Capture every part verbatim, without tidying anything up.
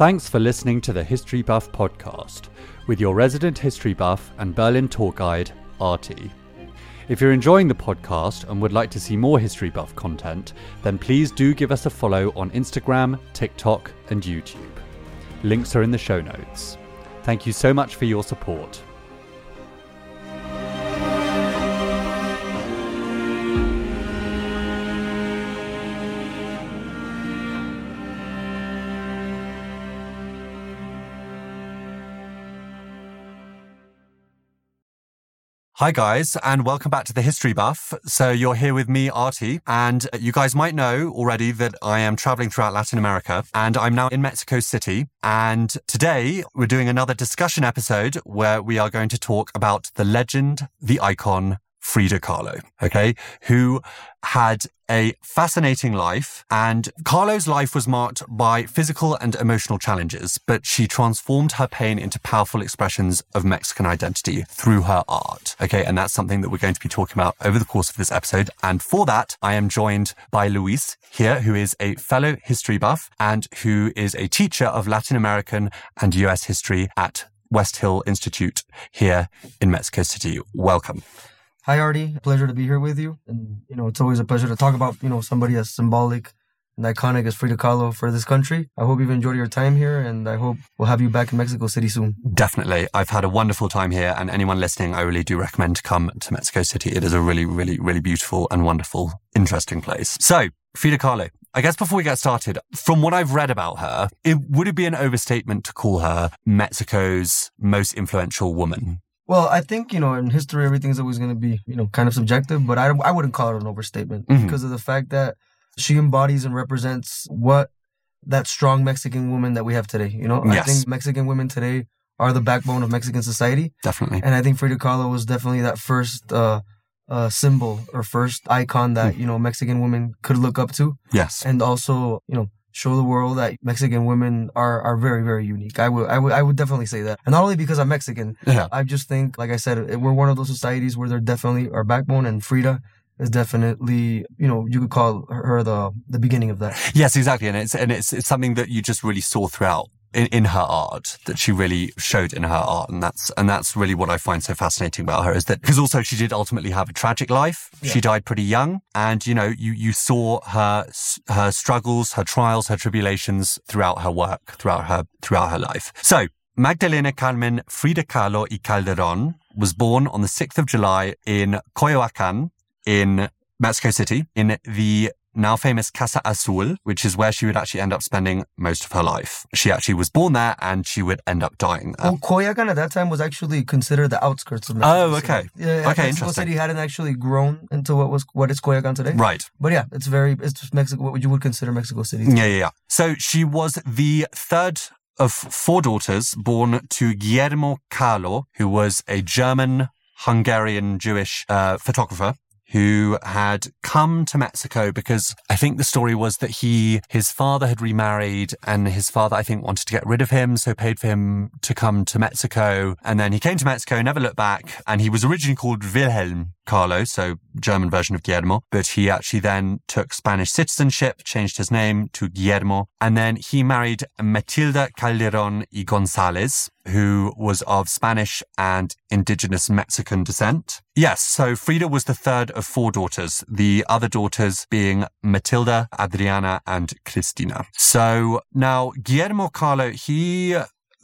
Thanks for listening to the History Buff podcast with your resident history buff and Berlin tour guide, Artie. If you're enjoying the podcast and would like to see more History Buff content, then please do give us a follow on Instagram, TikTok, and YouTube. Links are in the show notes. Thank you so much for your support. Hi guys, and welcome back to the History Buff. So you're here with me, Artie, and you guys might know already that I am traveling throughout Latin America, and I'm now in Mexico City. And today we're doing another discussion episode where we are going to talk about the legend, the icon, Frida Kahlo, okay, who had a fascinating life. And Kahlo's life was marked by physical and emotional challenges, but she transformed her pain into powerful expressions of Mexican identity through her art. Okay, and that's something that we're going to be talking about over the course of this episode. And for that, I am joined by Luis here, who is a fellow history buff and who is a teacher of Latin American and U S history at West Hill Institute here in Mexico City. Welcome. Hi, Artie. Pleasure to be here with you. And, you know, it's always a pleasure to talk about, you know, somebody as symbolic and iconic as Frida Kahlo for this country. I hope you've enjoyed your time here, and I hope we'll have you back in Mexico City soon. Definitely. I've had a wonderful time here, and anyone listening, I really do recommend to come to Mexico City. It is a really, really, really beautiful and wonderful, interesting place. So, Frida Kahlo. I guess before we get started, from what I've read about her, it would it be an overstatement to call her Mexico's most influential woman? Well, I think, you know, in history, everything's always going to be, you know, kind of subjective, but I, I wouldn't call it an overstatement mm-hmm. because of the fact that she embodies and represents what that strong Mexican woman that we have today. You know, yes. I think Mexican women today are the backbone of Mexican society. Definitely. And I think Frida Kahlo was definitely that first uh, uh, symbol or first icon that, mm. you know, Mexican women could look up to. Yes. And also, you know, show the world that Mexican women are, are very, very unique. I would, I would, I would definitely say that. And not only because I'm Mexican, yeah. I just think, like I said, we're one of those societies where they're definitely our backbone, and Frida is definitely, you know, you could call her the, the beginning of that. Yes, exactly. And it's, and it's, it's something that you just really saw throughout in, in her art, that she really showed in her art. And that's, and that's really what I find so fascinating about her, is that, because also she did ultimately have a tragic life. Yeah. She died pretty young. And, you know, you, you saw her, her struggles, her trials, her tribulations throughout her work, throughout her, throughout her life. So Magdalena Carmen Frida Kahlo y Calderón was born on the sixth of July in Coyoacán in Mexico City, in the now famous Casa Azul, which is where she would actually end up spending most of her life. She actually was born there, and she would end up dying there. Well, Coyoacán at that time was actually considered the outskirts of Mexico Oh, okay. City. Yeah, yeah, okay, Mexico interesting. City hadn't actually grown into what was what is Coyoacán today. Right. But yeah, it's very, it's just Mexico, what you would consider Mexico City. Yeah, yeah, yeah. So she was the third of four daughters born to Guillermo Kahlo, who was a German, Hungarian Jewish uh, photographer, who had come to Mexico because I think the story was that he, his father had remarried, and his father, I think, wanted to get rid of him, so paid for him to come to Mexico. And then he came to Mexico, never looked back, and he was originally called Wilhelm Kahlo, so German version of Guillermo, but he actually then took Spanish citizenship, changed his name to Guillermo, and then he married Matilda Calderón y González, who was of Spanish and indigenous Mexican descent. Yes, so Frida was the third of four daughters, the other daughters being Matilda, Adriana, and Cristina. So now Guillermo Kahlo, he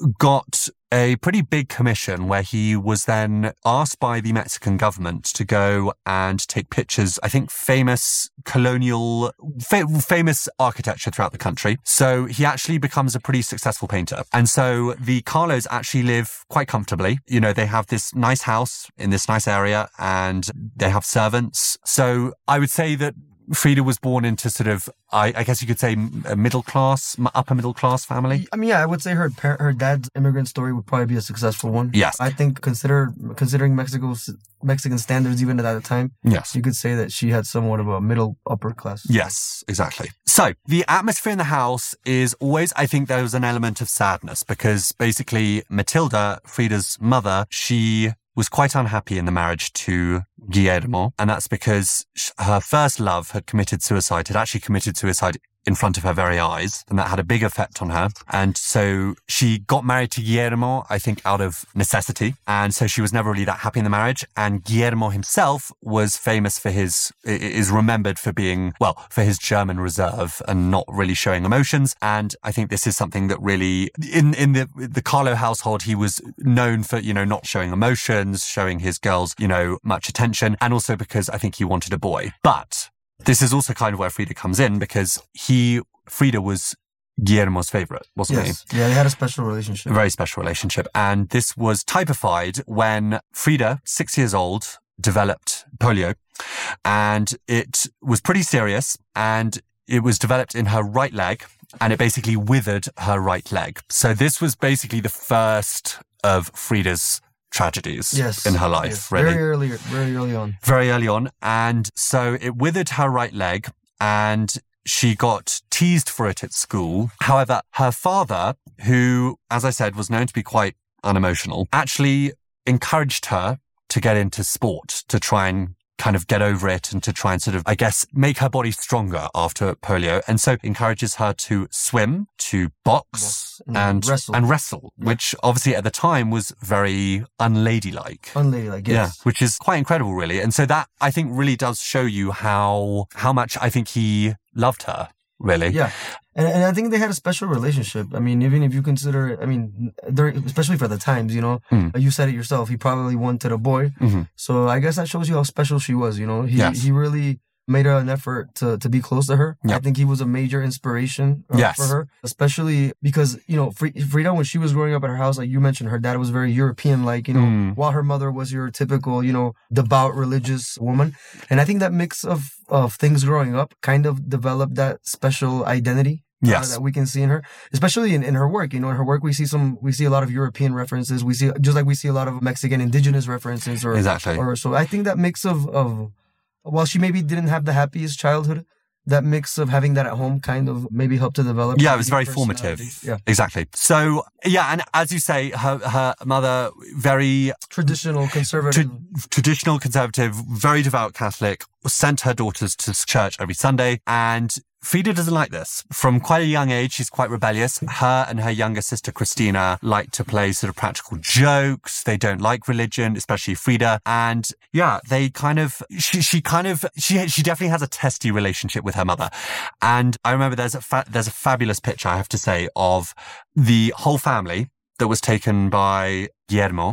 got a pretty big commission where he was then asked by the Mexican government to go and take pictures, I think, famous colonial, fa- famous architecture throughout the country. So he actually becomes a pretty successful painter. And so the Kahlos actually live quite comfortably. You know, they have this nice house in this nice area, and they have servants. So I would say that Frida was born into sort of, I, I guess you could say, a middle class, upper middle class family. I mean, yeah, I would say her par- her dad's immigrant story would probably be a successful one. Yes. I think consider considering Mexico's Mexican standards even at that time, yes, you could say that she had somewhat of a middle upper class. Yes, exactly. So the atmosphere in the house is always, I think there was an element of sadness, because basically Matilda, Frida's mother, she was quite unhappy in the marriage to Guillermo, and that's because her first love had committed suicide, had actually committed suicide in front of her very eyes, and that had a big effect on her. And so she got married to Guillermo, I think, out of necessity. And so she was never really that happy in the marriage. And Guillermo himself was famous for his, is remembered for being, well, for his German reserve and not really showing emotions. And I think this is something that really, in, in the, the Carlo household, he was known for, you know, not showing emotions, showing his girls, you know, much attention. And also because I think he wanted a boy. But this is also kind of where Frida comes in, because he, Frida was Guillermo's favorite, wasn't yes. he? Yeah, they had a special relationship. A very special relationship. And this was typified when Frida, six years old, developed polio. And it was pretty serious. And it was developed in her right leg. And it basically withered her right leg. So this was basically the first of Frida's tragedies yes, in her life, yes. really. Very early, very early on. Very early on. And so it withered her right leg, and she got teased for it at school. However, her father, who, as I said, was known to be quite unemotional, actually encouraged her to get into sport, to try and kind of get over it and to try and sort of, I guess, make her body stronger after polio. And so encourages her to swim, to box, and, and wrestle, and wrestle yeah. which obviously at the time was very unladylike. Unladylike, yes. Yeah, which is quite incredible, really. And so that, I think, really does show you how how much I think he loved her, really. Yeah. And, and I think they had a special relationship. I mean, even if you consider it, I mean, especially for the times, you know, mm. you said it yourself, he probably wanted a boy. Mm-hmm. So I guess that shows you how special she was, you know. He yes. he really made an effort to, to be close to her. Yep. I think he was a major inspiration uh, yes. for her, especially because, you know, Frida, when she was growing up at her house, like you mentioned, her dad was very European-like, you know, mm. while her mother was your typical, you know, devout religious woman. And I think that mix of, of things growing up kind of developed that special identity. Yes. Uh, that we can see in her, especially in, in her work. You know, in her work, we see some, we see a lot of European references. We see, just like we see a lot of Mexican indigenous references or, exactly. or, so I think that mix of, of, while she maybe didn't have the happiest childhood, that mix of having that at home kind of maybe helped to develop. Yeah, it was very formative. Yeah. Exactly. So, yeah, and as you say, her, her mother, very traditional, conservative. Tra- traditional, conservative, very devout Catholic, sent her daughters to church every Sunday. And Frida doesn't like this. From quite a young age, she's quite rebellious. Her and her younger sister, Christina, like to play sort of practical jokes. They don't like religion, especially Frida. And yeah, they kind of, she, she kind of, she, she definitely has a testy relationship with her mother. And I remember there's a, fa- there's a fabulous picture, I have to say, of the whole family that was taken by Guillermo.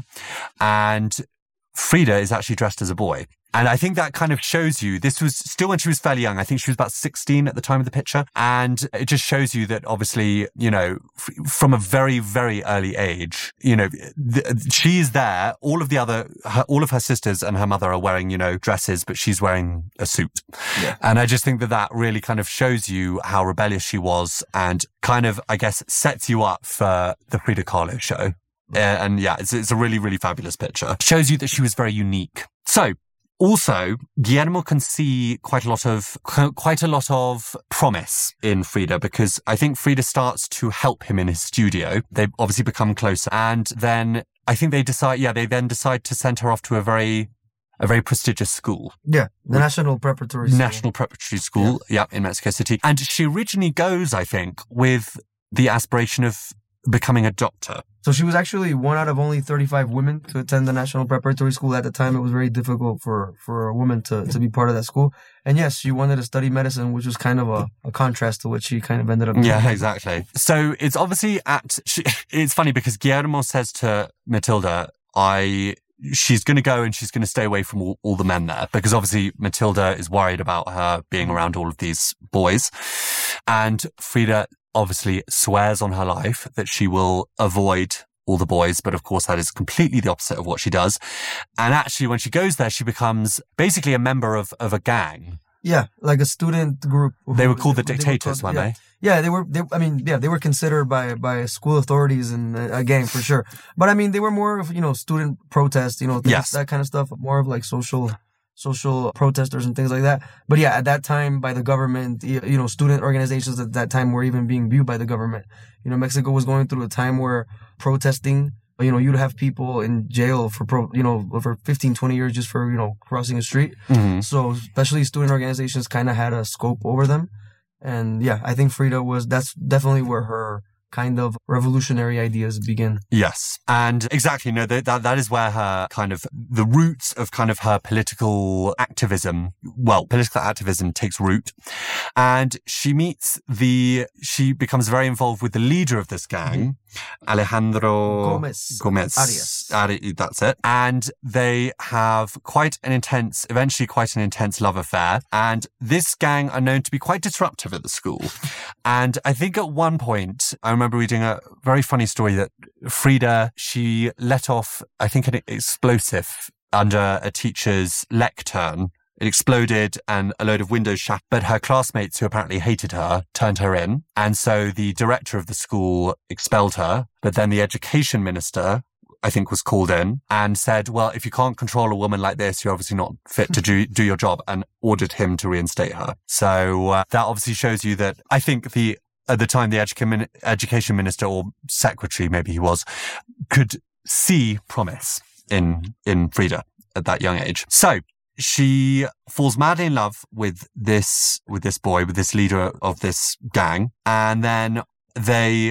And Frida is actually dressed as a boy. And I think that kind of shows you, this was still when she was fairly young. I think she was about sixteen at the time of the picture. And it just shows you that obviously, you know, f- from a very, very early age, you know, th- she's there. All of the other, her, all of her sisters and her mother are wearing, you know, dresses, but she's wearing a suit. Yeah. And I just think that that really kind of shows you how rebellious she was and kind of, I guess, sets you up for the Frida Kahlo show. Uh, and yeah, it's, it's a really, really fabulous picture. Shows you that she was very unique. So, also, Guillermo can see quite a lot of quite a lot of promise in Frida, because I think Frida starts to help him in his studio. They obviously become closer, and then I think they decide. Yeah, they then decide to send her off to a very a very prestigious school. Yeah, the National Preparatory School. National Preparatory School. Yeah. yeah, in Mexico City, and she originally goes, I think, with the aspiration of becoming a doctor. So she was actually one out of only thirty-five women to attend the National Preparatory School. At the time, it was very difficult for, for a woman to, to be part of that school. And yes, she wanted to study medicine, which was kind of a, a contrast to what she kind of ended up doing. Yeah, exactly. So it's obviously at, she, it's funny because Guillermo says to Matilda, I, she's going to go and she's going to stay away from all, all the men there, because obviously Matilda is worried about her being around all of these boys. And Frida obviously swears on her life that she will avoid all the boys, but of course that is completely the opposite of what she does. And actually when she goes there, she becomes basically a member of, of a gang. Yeah, like a student group. They were called the Dictators, were weren't yeah. they? Yeah, they were, they, I mean, yeah, they were considered by, by school authorities and a gang for sure. But I mean, they were more of, you know, student protest, you know, things, yes. that kind of stuff, more of like social... social protesters and things like that. But yeah, at that time by the government, you know, student organizations at that time were even being viewed by the government. You know, Mexico was going through a time where protesting, you know, you'd have people in jail for, pro, you know, for fifteen, twenty years just for, you know, crossing a street. Mm-hmm. So especially student organizations kind of had a scope over them. And yeah, I think Frida was, that's definitely where her kind of revolutionary ideas begin. Yes. And exactly, no, that, that that is where her kind of, the roots of kind of her political activism, well, political activism takes root. And she meets the, she becomes very involved with the leader of this gang, mm-hmm. Alejandro Gomez. Gomez. Arias. Ari, that's it. And they have quite an intense, eventually quite an intense love affair. And this gang are known to be quite disruptive at the school. And I think at one point, I remember reading a very funny story that Frida, she let off, I think, an explosive under a teacher's lectern. It exploded and a load of windows shattered, but her classmates, who apparently hated her, turned her in. And so the director of the school expelled her. But then the education minister, I think, was called in and said, well, if you can't control a woman like this, you're obviously not fit to do, do your job, and ordered him to reinstate her. So uh, that obviously shows you that I think the at the time the educa- education minister or secretary, maybe he was, could see promise in in Frida at that young age. So she falls madly in love with this with this boy, with this leader of this gang, and then they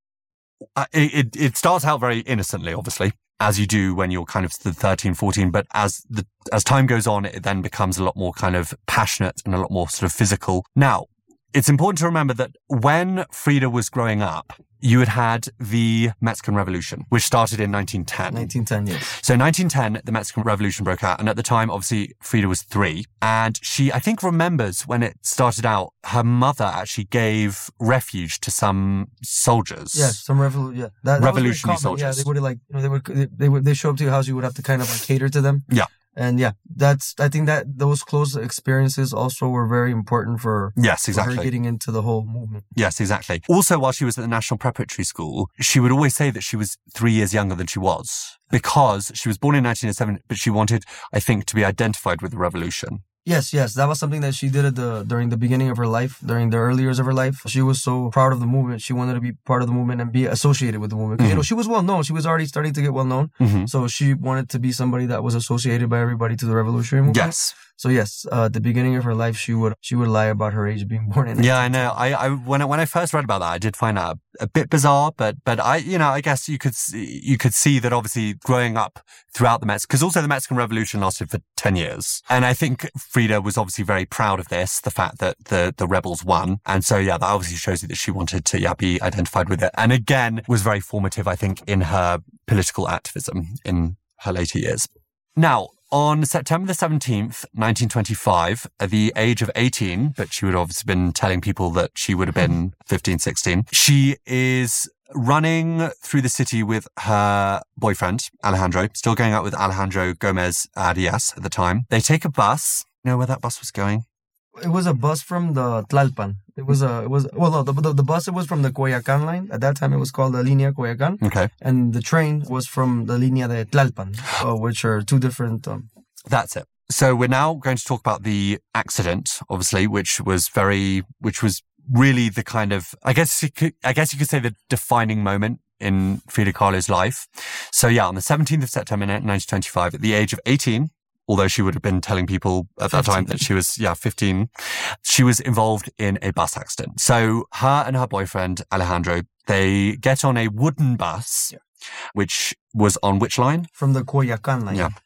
uh, it it starts out very innocently, obviously, as you do when you're kind of thirteen, fourteen, but as the as time goes on, it then becomes a lot more kind of passionate and a lot more sort of physical. Now, it's important to remember that when Frida was growing up, you had had the Mexican Revolution, which started in nineteen ten. nineteen ten, yes. So nineteen ten, the Mexican Revolution broke out. And at the time, obviously, Frida was three. And she, I think, remembers when it started out, her mother actually gave refuge to some soldiers. Yeah, some revol- yeah. That, that revolutionary soldiers. soldiers. Yeah, they would like, you know, they would, they, they would, they show up to your house, you would have to kind of like cater to them. Yeah. And yeah, that's, I think that those close experiences also were very important for, yes, exactly. for her getting into the whole movement. Yes, exactly. Also, while she was at the National Preparatory School, she would always say that she was three years younger than she was because she was born in nineteen oh seven, but she wanted, I think, to be identified with the revolution. Yes, yes. That was something that she did at the during the beginning of her life, during the early years of her life. She was so proud of the movement. She wanted to be part of the movement and be associated with the movement. Mm-hmm. You know, she was well known. She was already starting to get well known. Mm-hmm. So she wanted to be somebody that was associated by everybody to the revolutionary movement. Yes. So yes, uh, at the beginning of her life, she would she would lie about her age being born in. Yeah, I know. I, I when I, when I first read about that, I did find that a, a bit bizarre. But but I you know I guess you could see, you could see that obviously growing up throughout the Mex because also the Mexican Revolution lasted for ten years, and I think Frida was obviously very proud of this, the fact that the the rebels won, and so yeah, that obviously shows you that she wanted to yeah be identified with it, and again was very formative, I think, in her political activism in her later years. Now, on September the seventeenth, nineteen twenty-five, at the age of eighteen, but she would have obviously been telling people that she would have been fifteen, sixteen, she is running through the city with her boyfriend, Alejandro, still going out with Alejandro Gomez Arias at the time. They take a bus. You know where that bus was going? It was a bus from the Tlalpan. It was a, it was, well, no, the, the, the bus, it was from the Coyoacán line. At that time, it was called the Línea Coyoacán. Okay. And the train was from the Línea de Tlalpan, uh, which are two different... Um... That's it. So we're now going to talk about the accident, obviously, which was very, which was really the kind of, I guess you could, I guess you could say the defining moment in Frida Kahlo's life. So yeah, on the seventeenth of September, nineteen twenty-five, at the age of eighteen, although she would have been telling people at that time that she was, yeah, fifteen, she was involved in a bus accident. So her and her boyfriend, Alejandro, they get on a wooden bus, yeah. which was on which line? From the Coyoacán line. Yeah.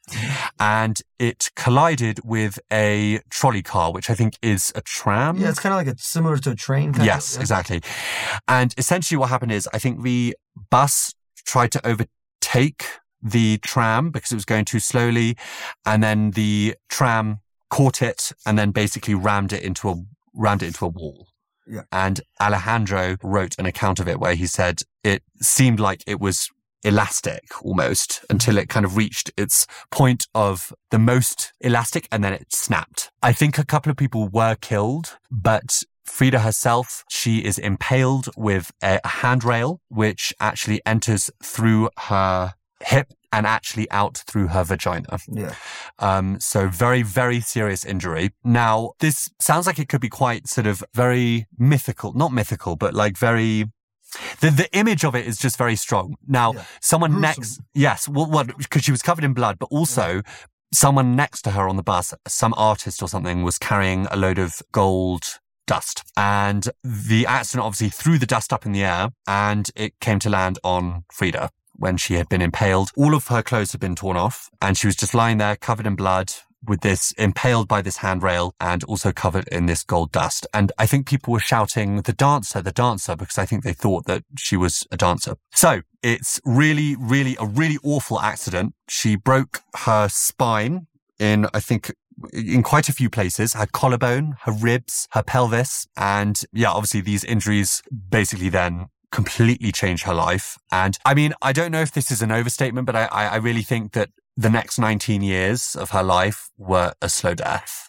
And it collided with a trolley car, which I think is a tram. Yeah, it's kind of like a, similar to a train. Kind yes, of, yeah. exactly. And essentially what happened is I think the bus tried to overtake the tram because it was going too slowly, and then the tram caught it and then basically rammed it into a rammed it into a wall. Yeah. And Alejandro wrote an account of it where he said it seemed like it was elastic almost until it kind of reached its point of the most elastic and then it snapped. I think a couple of people were killed, but Frida herself, she is impaled with a handrail which actually enters through her hip and actually out through her vagina. Yeah. Um, so very, very serious injury. Now, this sounds like it could be quite sort of very mythical, not mythical, but like very, the, the image of it is just very strong. Now, yeah. someone Gruesome. next, yes, well, well, because she was covered in blood, but also yeah. someone next to her on the bus, some artist or something, was carrying a load of gold dust. And the accident obviously threw the dust up in the air, and it came to land on Frida when she had been impaled. All of her clothes had been torn off, and she was just lying there covered in blood, with this, impaled by this handrail, and also covered in this gold dust. And I think people were shouting, the dancer, the dancer, because I think they thought that she was a dancer. So it's really, really a really awful accident. She broke her spine in, I think, in quite a few places, her collarbone, her ribs, her pelvis. And yeah, obviously these injuries basically then completely changed her life. And I mean, I don't know if this is an overstatement, but I, I, I really think that the next nineteen years of her life were a slow death.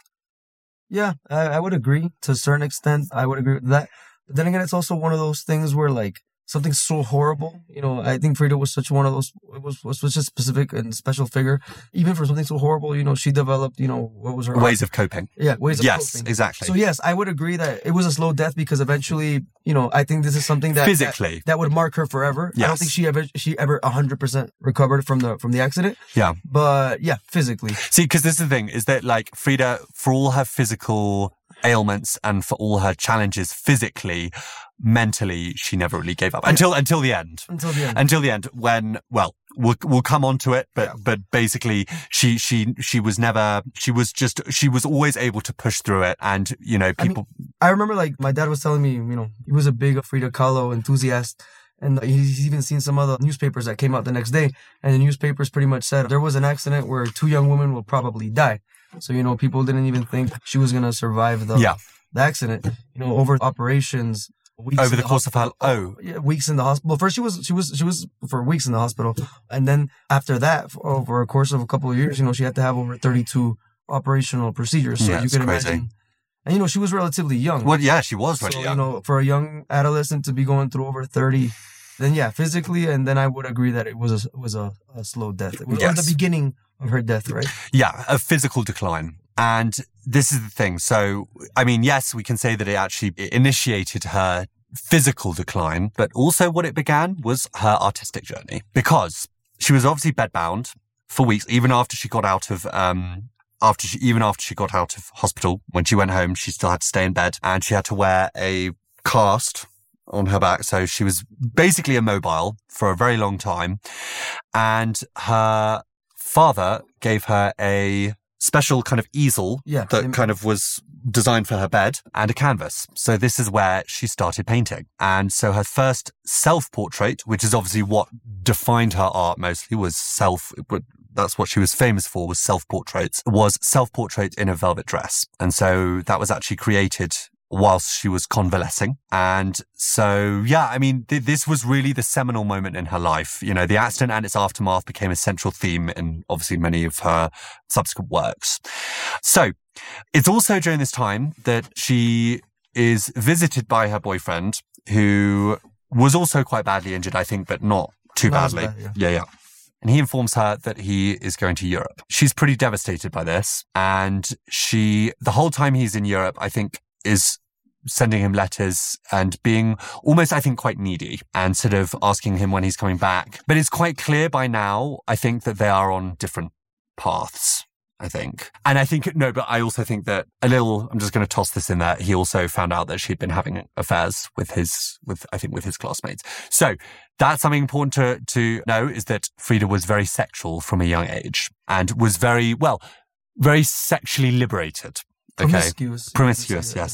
Yeah, I, I would agree to a certain extent. I would agree with that. But then again, it's also one of those things where like something so horrible, you know, I think Frida was such one of those, it was, was such a specific and special figure. Even for something so horrible, you know, she developed, you know, what was her... Ways of coping. Yeah, ways of yes, coping. Yes, exactly. So yes, I would agree that it was a slow death because eventually, you know, I think this is something that... Physically. That, that would mark her forever. Yes. I don't think she ever, she ever one hundred percent recovered from the, from the accident. Yeah. But yeah, physically. See, because this is the thing, is that like Frida, for all her physical ailments and for all her challenges physically, mentally, she never really gave up until until the end. Until the end. Until the end, when well, we'll we'll come on to it, but yeah. but basically, she she she was never. She was just. She was always able to push through it, and you know, people. I mean, I remember, like my dad was telling me, you know, he was a big Frida Kahlo enthusiast. And he's even seen some other newspapers that came out the next day. And the newspapers pretty much said there was an accident where two young women will probably die. So, you know, people didn't even think she was going to survive the, yeah. the accident. You know, over operations. Weeks over the, the course hospital. of her, oh. Yeah, weeks in the hospital. First, she was, she was, she was for weeks in the hospital. And then after that, for, over a course of a couple of years, you know, she had to have over thirty-two operational procedures. So yeah, you can crazy. imagine. And, you know, she was relatively young. Well, yeah, she was really so, young. You know, for a young adolescent to be going through over thirty, then yeah, physically, and then I would agree that it was a, was a, a slow death. It was yes. the beginning of her death, right? Yeah, a physical decline. And this is the thing. So, I mean, yes, we can say that it actually initiated her physical decline, but also what it began was her artistic journey. Because she was obviously bedbound for weeks, even after she got out of... um After she, even after she got out of hospital, when she went home, she still had to stay in bed and she had to wear a cast on her back. So she was basically immobile for a very long time. And her father gave her a special kind of easel yeah, that im- kind of was designed for her bed and a canvas. So this is where she started painting. And so her first self-portrait, which is obviously what defined her art mostly, was self... That's what she was famous for, was self-portraits, was self-portrait in a velvet dress. And so that was actually created whilst she was convalescing. And so, yeah, I mean, th- this was really the seminal moment in her life. You know, the accident and its aftermath became a central theme in obviously many of her subsequent works. So it's also during this time that she is visited by her boyfriend, who was also quite badly injured, I think, but not too Not as badly. bad, yeah. yeah, yeah. And he informs her that he is going to Europe. She's pretty devastated by this. And she, the whole time he's in Europe, I think, is sending him letters and being almost, I think, quite needy and sort of asking him when he's coming back. But it's quite clear by now, I think, that they are on different paths. I think. And I think, no, but I also think that a little, I'm just going to toss this in there. He also found out that she'd been having affairs with his, with, I think with his classmates. So that's something important to, to know, is that Frida was very sexual from a young age and was very, well, very sexually liberated. Okay. Promiscuous. Promiscuous, yes.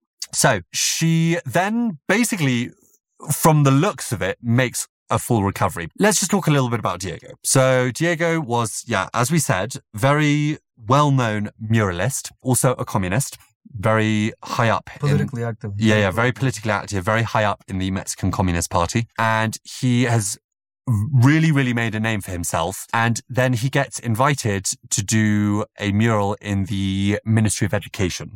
So she then basically, from the looks of it, makes a full recovery. Let's just talk a little bit about Diego. So Diego was, yeah, as we said, very well-known muralist, also a communist, very high up. Politically in, active. Yeah, yeah, very politically active, very high up in the Mexican Communist Party. And he has really, really made a name for himself. And then he gets invited to do a mural in the Ministry of Education.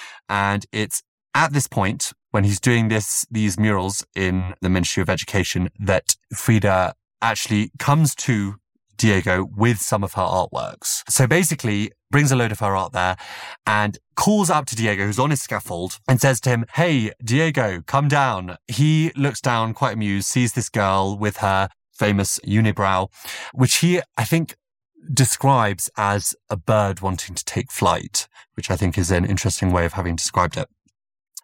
And it's at this point, when he's doing this, these murals in the Ministry of Education, that Frida actually comes to Diego with some of her artworks. So basically brings a load of her art there and calls up to Diego, who's on his scaffold, and says to him, "Hey, Diego, come down." He looks down, quite amused, sees this girl with her famous unibrow, which he, I think, describes as a bird wanting to take flight, which I think is an interesting way of having described it.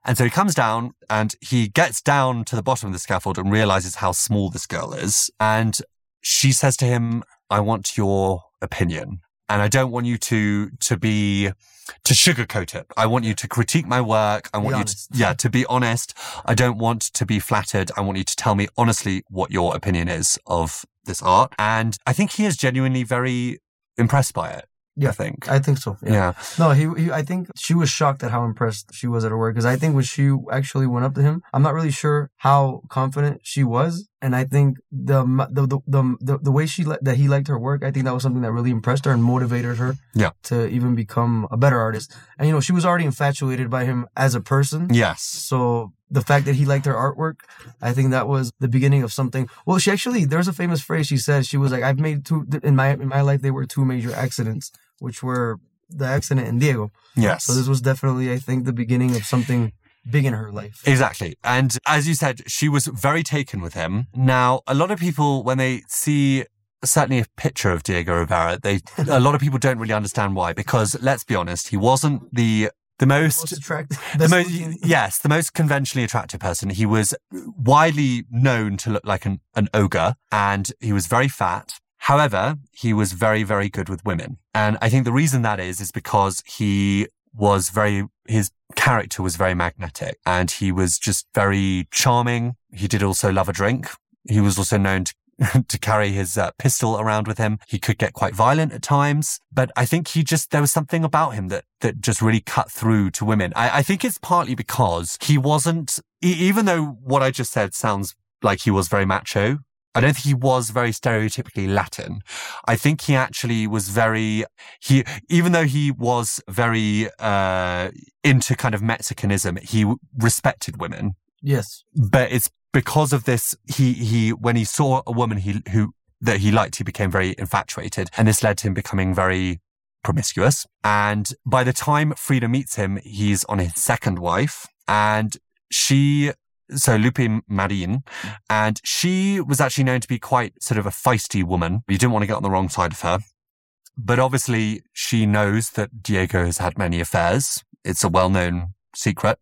And so he comes down and he gets down to the bottom of the scaffold and realizes how small this girl is. And she says to him, I want your opinion. And I don't want you to, to be, to sugarcoat it. I want you to critique my work. I want you to, yeah, to be honest. I don't want to be flattered. I want you to tell me honestly what your opinion is of this art. And I think he is genuinely very impressed by it. Yeah, I think. I think so. Yeah. yeah. No, he, he. I think she was shocked at how impressed she was at her work. Because I think when she actually went up to him, I'm not really sure how confident she was. And I think the the the the, the, the way she that he liked her work, I think that was something that really impressed her and motivated her. Yeah. To even become a better artist. And you know, she was already infatuated by him as a person. Yes. So the fact that he liked her artwork, I think that was the beginning of something. Well, she actually, there's a famous phrase she said. She was like, I've made two, in my in my life, there were two major accidents, which were the accident and Diego. Yes. So this was definitely, I think, the beginning of something big in her life. Exactly. And as you said, she was very taken with him. Now, a lot of people, when they see certainly a picture of Diego Rivera, they a lot of people don't really understand why. Because let's be honest, he wasn't the The most, most attractive. The most, yes, the most conventionally attractive person. He was widely known to look like an, an ogre, and he was very fat. However, he was very, very good with women. And I think the reason that is, is because he was very, his character was very magnetic, and he was just very charming. He did also love a drink. He was also known to to carry his uh, pistol around with him. He could get quite violent at times, but I think he just, there was something about him that, that just really cut through to women. I, I think it's partly because he wasn't, e- even though what I just said sounds like he was very macho, I don't think he was very stereotypically Latin. I think he actually was very, he, even though he was very, uh, into kind of Mexicanism, he respected women. Yes. But it's because of this, he, he, when he saw a woman he, who, that he liked, he became very infatuated. And this led to him becoming very promiscuous. And by the time Frida meets him, he's on his second wife. And she, so Lupe Marin, and she was actually known to be quite sort of a feisty woman. You didn't want to get on the wrong side of her. But obviously she knows that Diego has had many affairs. It's a well-known secret.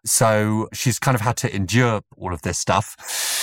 So she's kind of had to endure all of this stuff.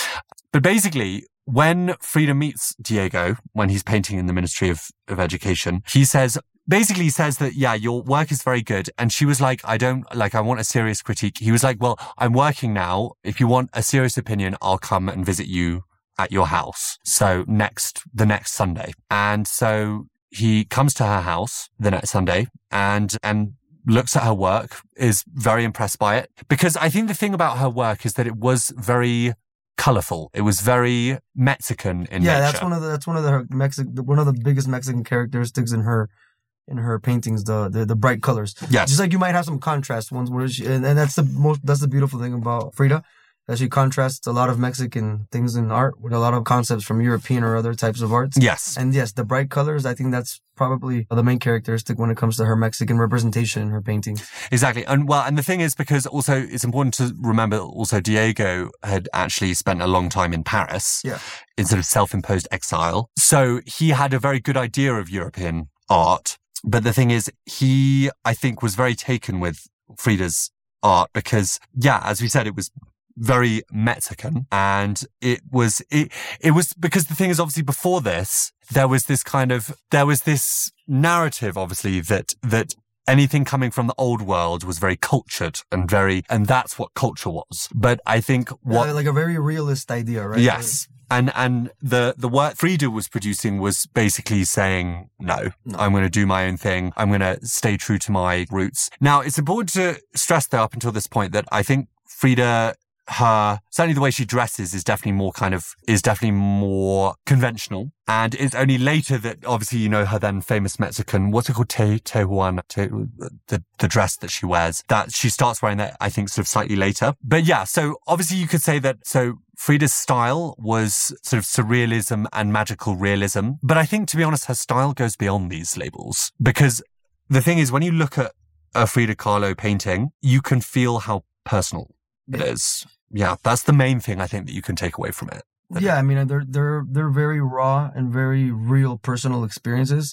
But basically, when Frida meets Diego, when he's painting in the Ministry of, of Education, he says, basically he says that, yeah, your work is very good. And she was like, I don't, like, I want a serious critique. He was like, well, I'm working now. If you want a serious opinion, I'll come and visit you at your house. So next, the next Sunday. And so he comes to her house the next Sunday and, and, looks at her work, is very impressed by it. Because I think the thing about her work is that it was very colorful. It was very Mexican in yeah, nature. Yeah, that's one of the that's one of the Mexican one of the biggest Mexican characteristics in her in her paintings, the the, the bright colors. Yes. Just like you might have some contrast ones where she, and, and that's the most that's the beautiful thing about Frida. That she contrasts a lot of Mexican things in art with a lot of concepts from European or other types of arts. Yes. And yes, the bright colors, I think that's probably the main characteristic when it comes to her Mexican representation in her painting. Exactly. And well, and the thing is, because also it's important to remember also Diego had actually spent a long time in Paris. Yeah. In sort of self-imposed exile. So he had a very good idea of European art. But the thing is, he, I think, was very taken with Frida's art because, yeah, as we said, it was very Mexican. And it was, it, it was, because the thing is, obviously before this, there was this kind of, there was this narrative, obviously, that, that anything coming from the old world was very cultured and very, and that's what culture was. But I think what, yeah, like a very realist idea, right? Yes. And, and the, the work Frida was producing was basically saying, no, no. I'm going to do my own thing. I'm going to stay true to my roots. Now, it's important to stress though, up until this point, that I think Frida, her, certainly the way she dresses is definitely more kind of, is definitely more conventional. And it's only later that obviously, you know, her then famous Mexican, what's it called? Te, Tehuana, te, the, the dress that she wears, that she starts wearing that, I think, sort of slightly later. But yeah, so obviously you could say that, so Frida's style was sort of surrealism and magical realism. But I think, to be honest, her style goes beyond these labels, because the thing is, when you look at a Frida Kahlo painting, you can feel how personal it is. Yeah, that's the main thing I think that you can take away from it. Yeah, I mean, they're they're they're very raw and very real personal experiences. Yeah.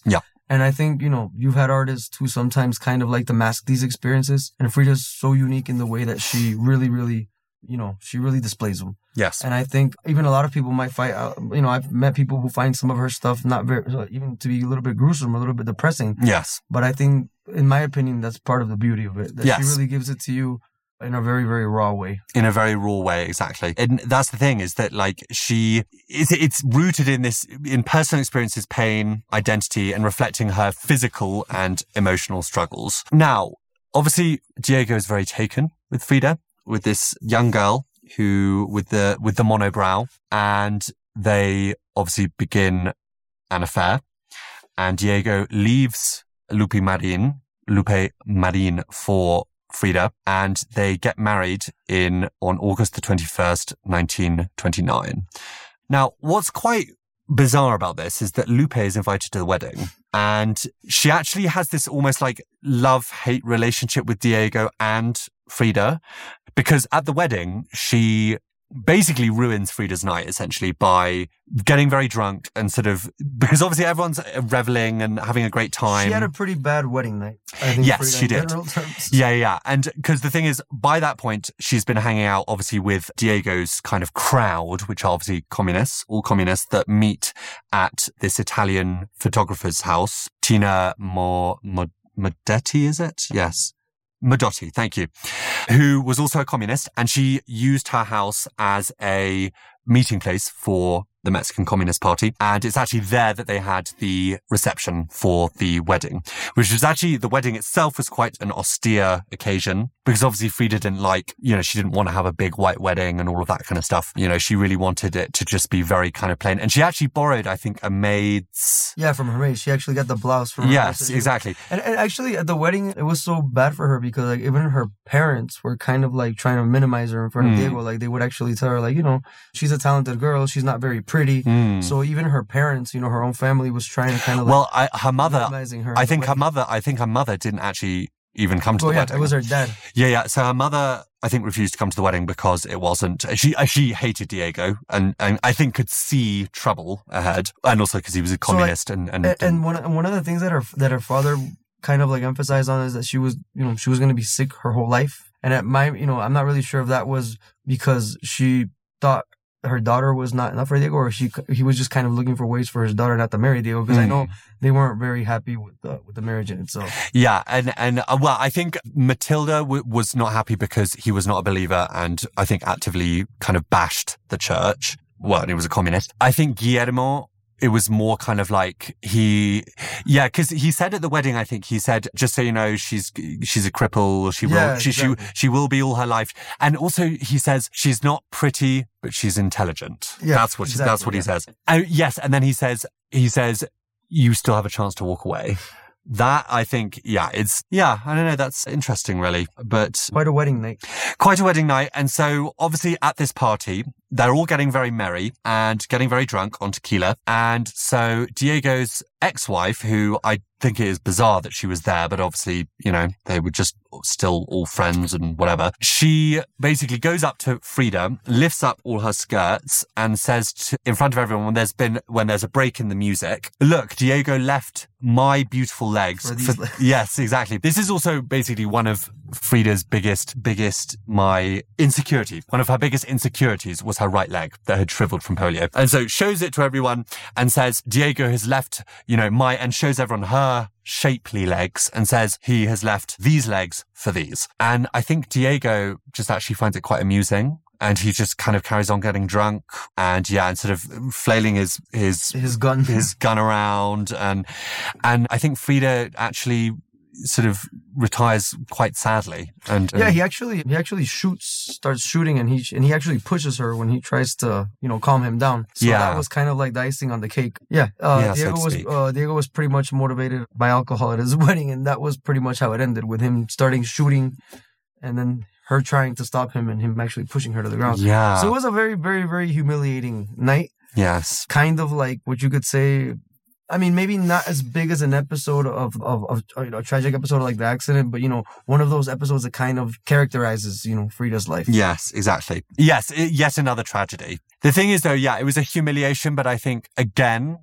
And I think, you know, you've had artists who sometimes kind of like to mask these experiences. And Frida's so unique in the way that she really, really, you know, she really displays them. Yes. And I think even a lot of people might fight out, you know, I've met people who find some of her stuff not very, even to be a little bit gruesome, a little bit depressing. Yes. But I think, in my opinion, that's part of the beauty of it. That yes. she really gives it to you in a very, very raw way. In a very raw way, exactly. And that's the thing, is that like she, it's, it's rooted in this, in personal experiences, pain, identity, and reflecting her physical and emotional struggles. Now, obviously, Diego is very taken with Frida, with this young girl who, with the, with the monobrow, and they obviously begin an affair. And Diego leaves Lupe Marin, Lupe Marin for Frida, and they get married in on August the twenty-first, nineteen twenty-nine. Now, what's quite bizarre about this is that Lupe is invited to the wedding, and she actually has this almost like love-hate relationship with Diego and Frida, because at the wedding, she basically ruins Frida's night, essentially, by getting very drunk and sort of, because obviously everyone's reveling and having a great time. She had a pretty bad wedding night, I think. Yes, Frida, she did. Terms. Yeah, yeah. And because the thing is, by that point, she's been hanging out, obviously, with Diego's kind of crowd, which are obviously communists, all communists that meet at this Italian photographer's house. Tina Mo, Mo, Modetti, is it? Yes. Modotti, thank you, who was also a communist, and she used her house as a meeting place for the Mexican Communist Party. And it's actually there that they had the reception for the wedding, which was actually, the wedding itself was quite an austere occasion, because obviously Frida didn't like, you know, she didn't want to have a big white wedding and all of that kind of stuff. You know, she really wanted it to just be very kind of plain. And she actually borrowed, I think, a maid's... Yeah, from her maid. She actually got the blouse from her. Yes, exactly. And, and actually at the wedding, it was so bad for her because like even her parents were kind of like trying to minimize her in front of mm. Diego. Like they would actually tell her like, you know, she's a talented girl. She's not very pretty. Mm. So even her parents, you know, her own family was trying to kind of like... Well, I, her mother... Her I think her mother, I think her mother didn't actually even come to oh, the yeah, wedding. It was her dad. Yeah, yeah. So her mother, I think, refused to come to the wedding because it wasn't, she, she hated Diego and, and I think could see trouble ahead. And also because he was a communist. So like, and, and, and one, one of the things that her, that her father kind of like emphasized on is that she was, you know, she was going to be sick her whole life. And at my, you know, I'm not really sure if that was because she thought her daughter was not enough for Diego, or she he was just kind of looking for ways for his daughter not to marry Diego, because mm. I know they weren't very happy with the, with the marriage in itself. Yeah, and and uh, well, I think Matilda w- was not happy because he was not a believer, and I think actively kind of bashed the church. Well, and he was a communist. I think Guillermo, it was more kind of like he, yeah, because he said at the wedding, I think he said, just so you know, she's she's a cripple. She will, yeah, she, exactly. she she will be all her life. And also, he says she's not pretty, but she's intelligent. Yeah, that's what exactly, that's what yeah. he says. And yes, and then he says he says you still have a chance to walk away. That, I think, yeah, it's, yeah, I don't know, that's interesting, really. But quite a wedding night. Quite a wedding night. And so, obviously, at this party, they're all getting very merry and getting very drunk on tequila. And so, Diego's ex-wife, who I think it is bizarre that she was there, but obviously, you know, they were just still all friends and whatever. She basically goes up to Frida, lifts up all her skirts and says to, in front of everyone, when there's been, when there's a break in the music, look, Diego left my beautiful legs. For these for, legs. Yes, exactly. This is also basically one of Frida's biggest, biggest, my insecurity. One of her biggest insecurities was her right leg that had shriveled from polio. And so shows it to everyone and says, Diego has left, you know, my, and shows everyone her shapely legs and says he has left these legs for these. And I think Diego just actually finds it quite amusing. And he just kind of carries on getting drunk and yeah, and sort of flailing his, his, his gun, his gun around. And, and I think Frida actually sort of retires quite sadly. And, and yeah, he actually, he actually shoots, starts shooting and he, and he actually pushes her when he tries to, you know, calm him down. So yeah. that was kind of like the icing on the cake. Yeah. Uh, yeah Diego so was, uh, Diego was pretty much motivated by alcohol at his wedding. And that was pretty much how it ended, with him starting shooting and then her trying to stop him and him actually pushing her to the ground. Yeah. So it was a very, very, very humiliating night. Yes. Kind of like what you could say. I mean, maybe not as big as an episode of, of, of you know, a tragic episode like the accident, but, you know, one of those episodes that kind of characterizes, you know, Frida's life. Yes, exactly. Yes, it, yet another tragedy. The thing is, though, yeah, it was a humiliation, but I think, again,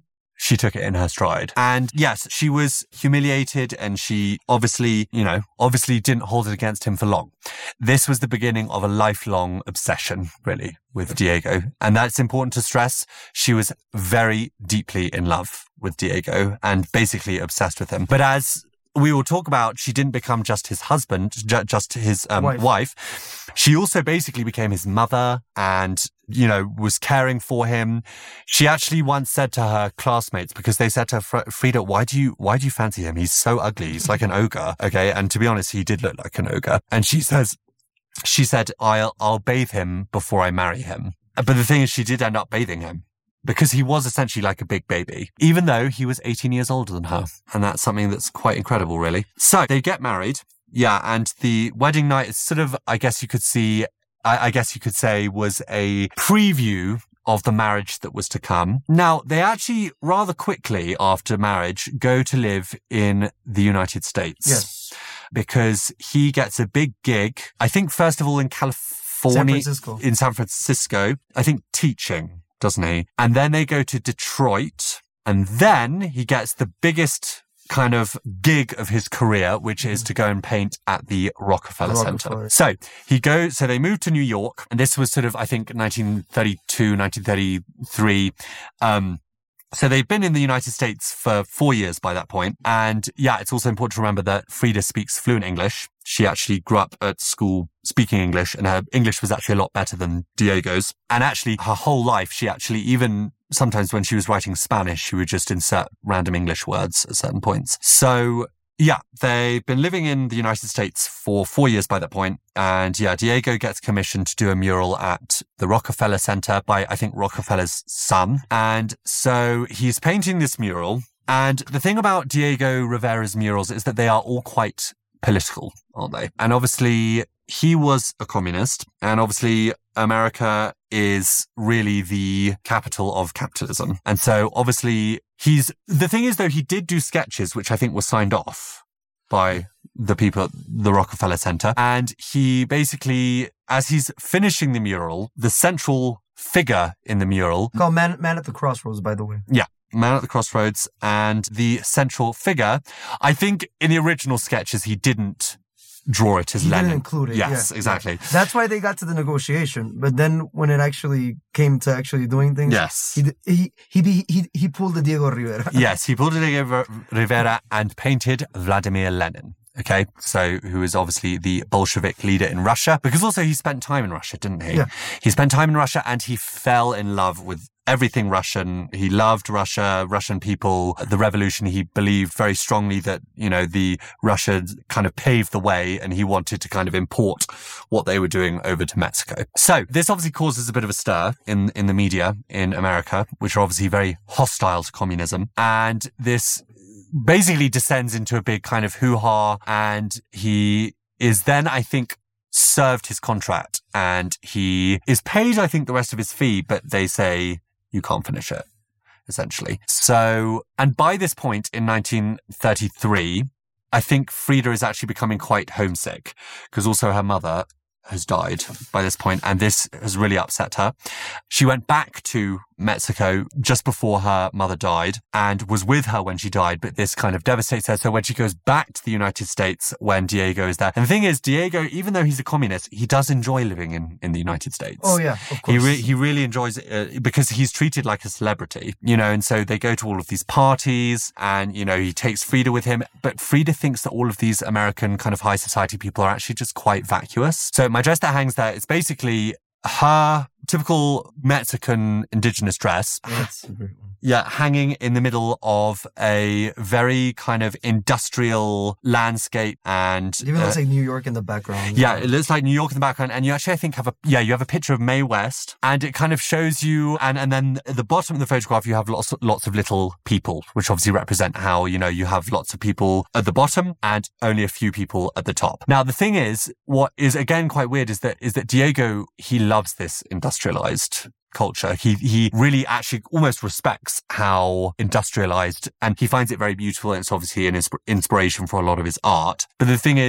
she took it in her stride. And yes, she was humiliated and she obviously, you know, obviously didn't hold it against him for long. This was the beginning of a lifelong obsession, really, with Diego. And that's important to stress. She was very deeply in love with Diego and basically obsessed with him. But as we will talk about, she didn't become just his husband, ju- just his um, wife. wife. She also basically became his mother and, you know, was caring for him. She actually once said to her classmates, because they said to her, Frida, why do you, why do you fancy him? He's so ugly. He's like an ogre. Okay. And to be honest, he did look like an ogre. And she says, she said, I'll, I'll bathe him before I marry him. But the thing is, she did end up bathing him, because he was essentially like a big baby, even though he was eighteen years older than her. And that's something that's quite incredible, really. So they get married. Yeah. And the wedding night is sort of, I guess you could see, I, I guess you could say was a preview of the marriage that was to come. Now, they actually rather quickly after marriage go to live in the United States. Yes. Because he gets a big gig, I think, first of all, in California. San Francisco. In San Francisco. I think teaching. Doesn't he? And then they go to Detroit, and then he gets the biggest kind of gig of his career, which is to go and paint at the Rockefeller, Rockefeller. Center. So he goes, so they moved to New York, and this was sort of, I think, nineteen thirty-two, nineteen thirty-three. Um, So they've been in the United States for four years by that point. And yeah, it's also important to remember that Frida speaks fluent English. She actually grew up at school speaking English, and her English was actually a lot better than Diego's. And actually her whole life, she actually, even sometimes when she was writing Spanish, she would just insert random English words at certain points. So yeah, they've been living in the United States for four years by that point. And yeah, Diego gets commissioned to do a mural at the Rockefeller Center by, I think, Rockefeller's son. And so he's painting this mural. And the thing about Diego Rivera's murals is that they are all quite political, aren't they? And obviously he was a communist, and obviously America is really the capital of capitalism. And so obviously he's, the thing is though, he did do sketches, which I think were signed off by the people at the Rockefeller Center. And he basically, as he's finishing the mural, the central figure in the mural. Called Man, Man at the Crossroads, by the way. Yeah. Man at the Crossroads, and the central figure, I think in the original sketches, he didn't draw it as he Lenin. Didn't include it. Yes, yeah. exactly. That's why they got to the negotiation. But then when it actually came to actually doing things, yes, he he he he, he pulled the Diego Rivera. Yes, he pulled the Diego Rivera and painted Vladimir Lenin. Okay, so who is obviously the Bolshevik leader in Russia, because also he spent time in Russia, didn't he? Yeah. He spent time in Russia and he fell in love with everything Russian. He loved Russia, Russian people, the revolution. He believed very strongly that, you know, the Russia kind of paved the way, and he wanted to kind of import what they were doing over to Mexico. So this obviously causes a bit of a stir in, in the media in America, which are obviously very hostile to communism. And this basically descends into a big kind of hoo-ha, and he is then, I think, served his contract, and he is paid, I think, the rest of his fee, but they say, you can't finish it, essentially. So, and by this point in nineteen thirty-three, I think Frida is actually becoming quite homesick, because also her mother has died by this point, and this has really upset her. She went back to Mexico just before her mother died and was with her when she died, but this kind of devastates her. So when she goes back to the United States, when Diego is there, and the thing is, Diego, even though he's a communist, he does enjoy living in, in the United States. Oh yeah, of course. He, re- he really enjoys it uh, because he's treated like a celebrity, you know, and so they go to all of these parties and, you know, he takes Frida with him, but Frida thinks that all of these American kind of high society people are actually just quite vacuous. So my dress that hangs there is basically her typical Mexican indigenous dress. That's a great one. Yeah, hanging in the middle of a very kind of industrial landscape, and it even uh, looks like New York in the background. Yeah, it looks like New York in the background, and you actually, I think, have a yeah, you have a picture of Mae West, and it kind of shows you, and and then at the bottom of the photograph, you have lots lots of little people, which obviously represent how, you know, you have lots of people at the bottom and only a few people at the top. Now, the thing is, what is again quite weird is that is that Diego, he loves this industrialized culture. He he really actually almost respects how industrialized, and he finds it very beautiful, and it's obviously an insp- inspiration for a lot of his art. But the thing is,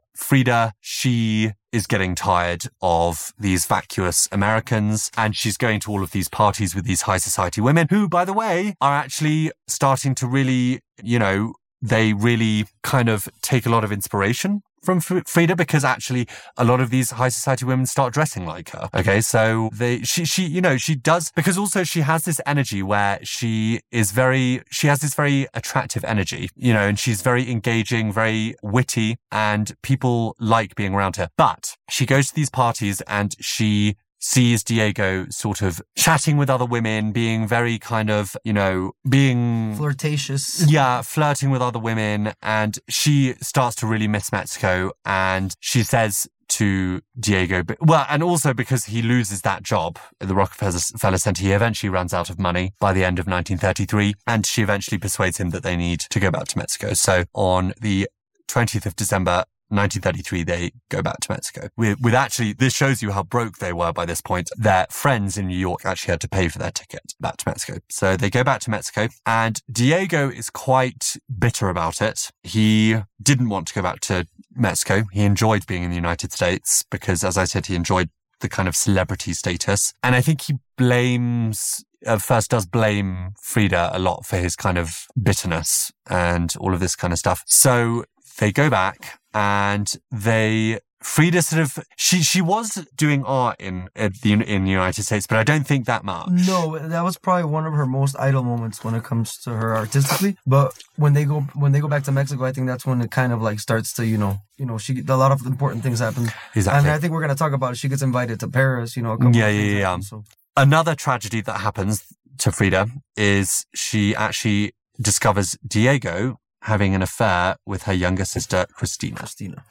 Frida, she is getting tired of these vacuous Americans, and she's going to all of these parties with these high society women who, by the way, are actually starting to really, you know, they really kind of take a lot of inspiration from Frida, because actually a lot of these high society women start dressing like her. Okay. So they, she, she, you know, she does, because also she has this energy where she is very, she has this very attractive energy, you know, and she's very engaging, very witty, and people like being around her. But she goes to these parties and she sees Diego sort of chatting with other women, being very kind of, you know, being flirtatious. Yeah, flirting with other women. And she starts to really miss Mexico. And she says to Diego, well, and also because he loses that job at the Rockefeller Center, he eventually runs out of money by the end of nineteen thirty-three. And she eventually persuades him that they need to go back to Mexico. So on the twentieth of December, nineteen thirty-three, they go back to Mexico. With, with actually, this shows you how broke they were by this point. Their friends in New York actually had to pay for their ticket back to Mexico. So they go back to Mexico, and Diego is quite bitter about it. He didn't want to go back to Mexico. He enjoyed being in the United States because, as I said, he enjoyed the kind of celebrity status. And I think he blames, at first does blame Frida a lot for his kind of bitterness and all of this kind of stuff. So they go back, and they, Frida sort of, she, she was doing art in, in the, in the United States, but I don't think that much. No, that was probably one of her most idle moments when it comes to her artistically. But when they go, when they go back to Mexico, I think that's when it kind of like starts to, you know, you know, she, a lot of important things happen. Exactly. And I think we're going to talk about it. She gets invited to Paris, you know, a couple yeah, of things yeah, yeah. happen, so. Another tragedy that happens to Frida is she actually discovers Diego having an affair with her younger sister, Christina. Christina.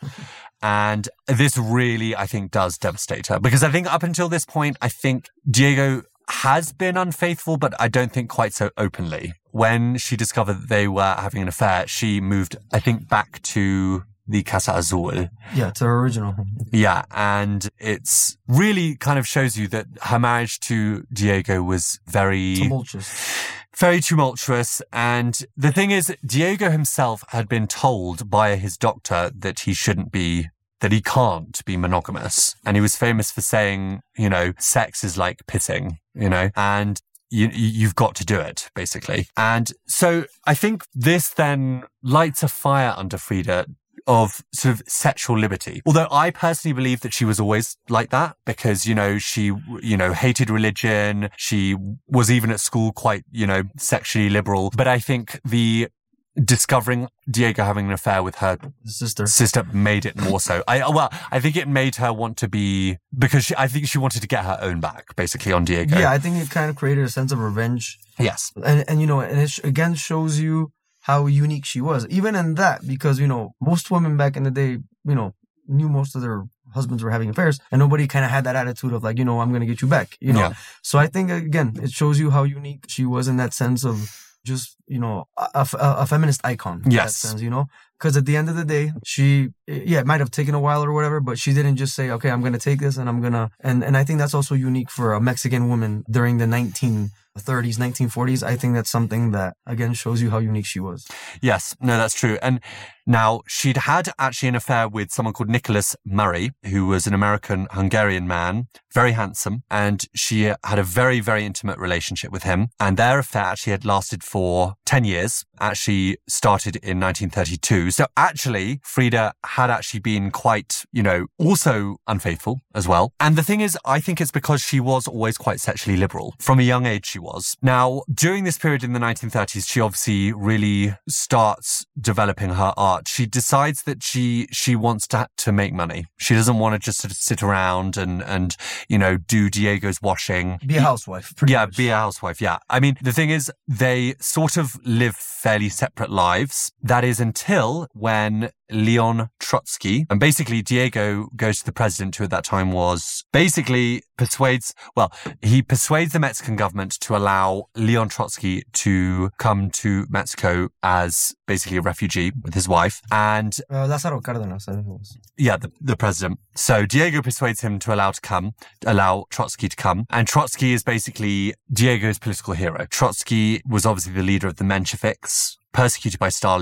And this really, I think, does devastate her. Because I think up until this point, I think Diego has been unfaithful, but I don't think quite so openly. When she discovered that they were having an affair, she moved, I think, back to the Casa Azul. Yeah, to her original home. Yeah, and it's really kind of shows you that her marriage to Diego was very tumultuous. Very tumultuous. And the thing is, Diego himself had been told by his doctor that he shouldn't be, that he can't be monogamous. And he was famous for saying, you know, sex is like pissing, you know, and you, you've got to do it, basically. And so I think this then lights a fire under Frida of sort of sexual liberty. Although I personally believe that she was always like that because, you know, she, you know, hated religion. She was even at school quite, you know, sexually liberal. But I think the discovering Diego having an affair with her sister sister made it more so. I, well, I think it made her want to be, because she, I think she wanted to get her own back, basically, on Diego. Yeah, I think it kind of created a sense of revenge. Yes. And, and you know, and it sh- again shows you how unique she was, even in that, because, you know, most women back in the day, you know, knew most of their husbands were having affairs, and nobody kind of had that attitude of like, you know, I'm going to get you back, you know? Yeah. So I think, again, it shows you how unique she was in that sense of just, you know, a, a, a feminist icon. In yes. that sense, you know? Because at the end of the day, she, yeah, it might have taken a while or whatever, but she didn't just say, okay, I'm going to take this and I'm going to, and, and I think that's also unique for a Mexican woman during the nineteen thirties, nineteen forties. I think that's something that, again, shows you how unique she was. Yes, no, that's true. And now she'd had actually an affair with someone called Nicholas Murray, who was an American-Hungarian man, very handsome. And she had a very, very intimate relationship with him. And their affair actually had lasted for ten years, actually started in nineteen thirty-two. So actually, Frida had actually been quite, you know, also unfaithful as well. And the thing is, I think it's because she was always quite sexually liberal. From a young age, she was. Now, during this period in the nineteen thirties, she obviously really starts developing her art. She decides that she she wants to to make money. She doesn't want to just sort of sit around and, and you know, do Diego's washing. Be a housewife. Yeah, much. be a housewife, yeah. I mean, the thing is, they sort of live fairly separate lives. That is until when Leon Trotsky, and basically Diego goes to the president, who at that time was basically persuades, well, he persuades the Mexican government to allow Leon Trotsky to come to Mexico as basically a refugee with his wife. And uh, Lázaro Cárdenas, I think it was. Yeah, the, the president. So Diego persuades him to allow to come, allow Trotsky to come. And Trotsky is basically Diego's political hero. Trotsky was obviously the leader of the Mensheviks, persecuted by Stalin,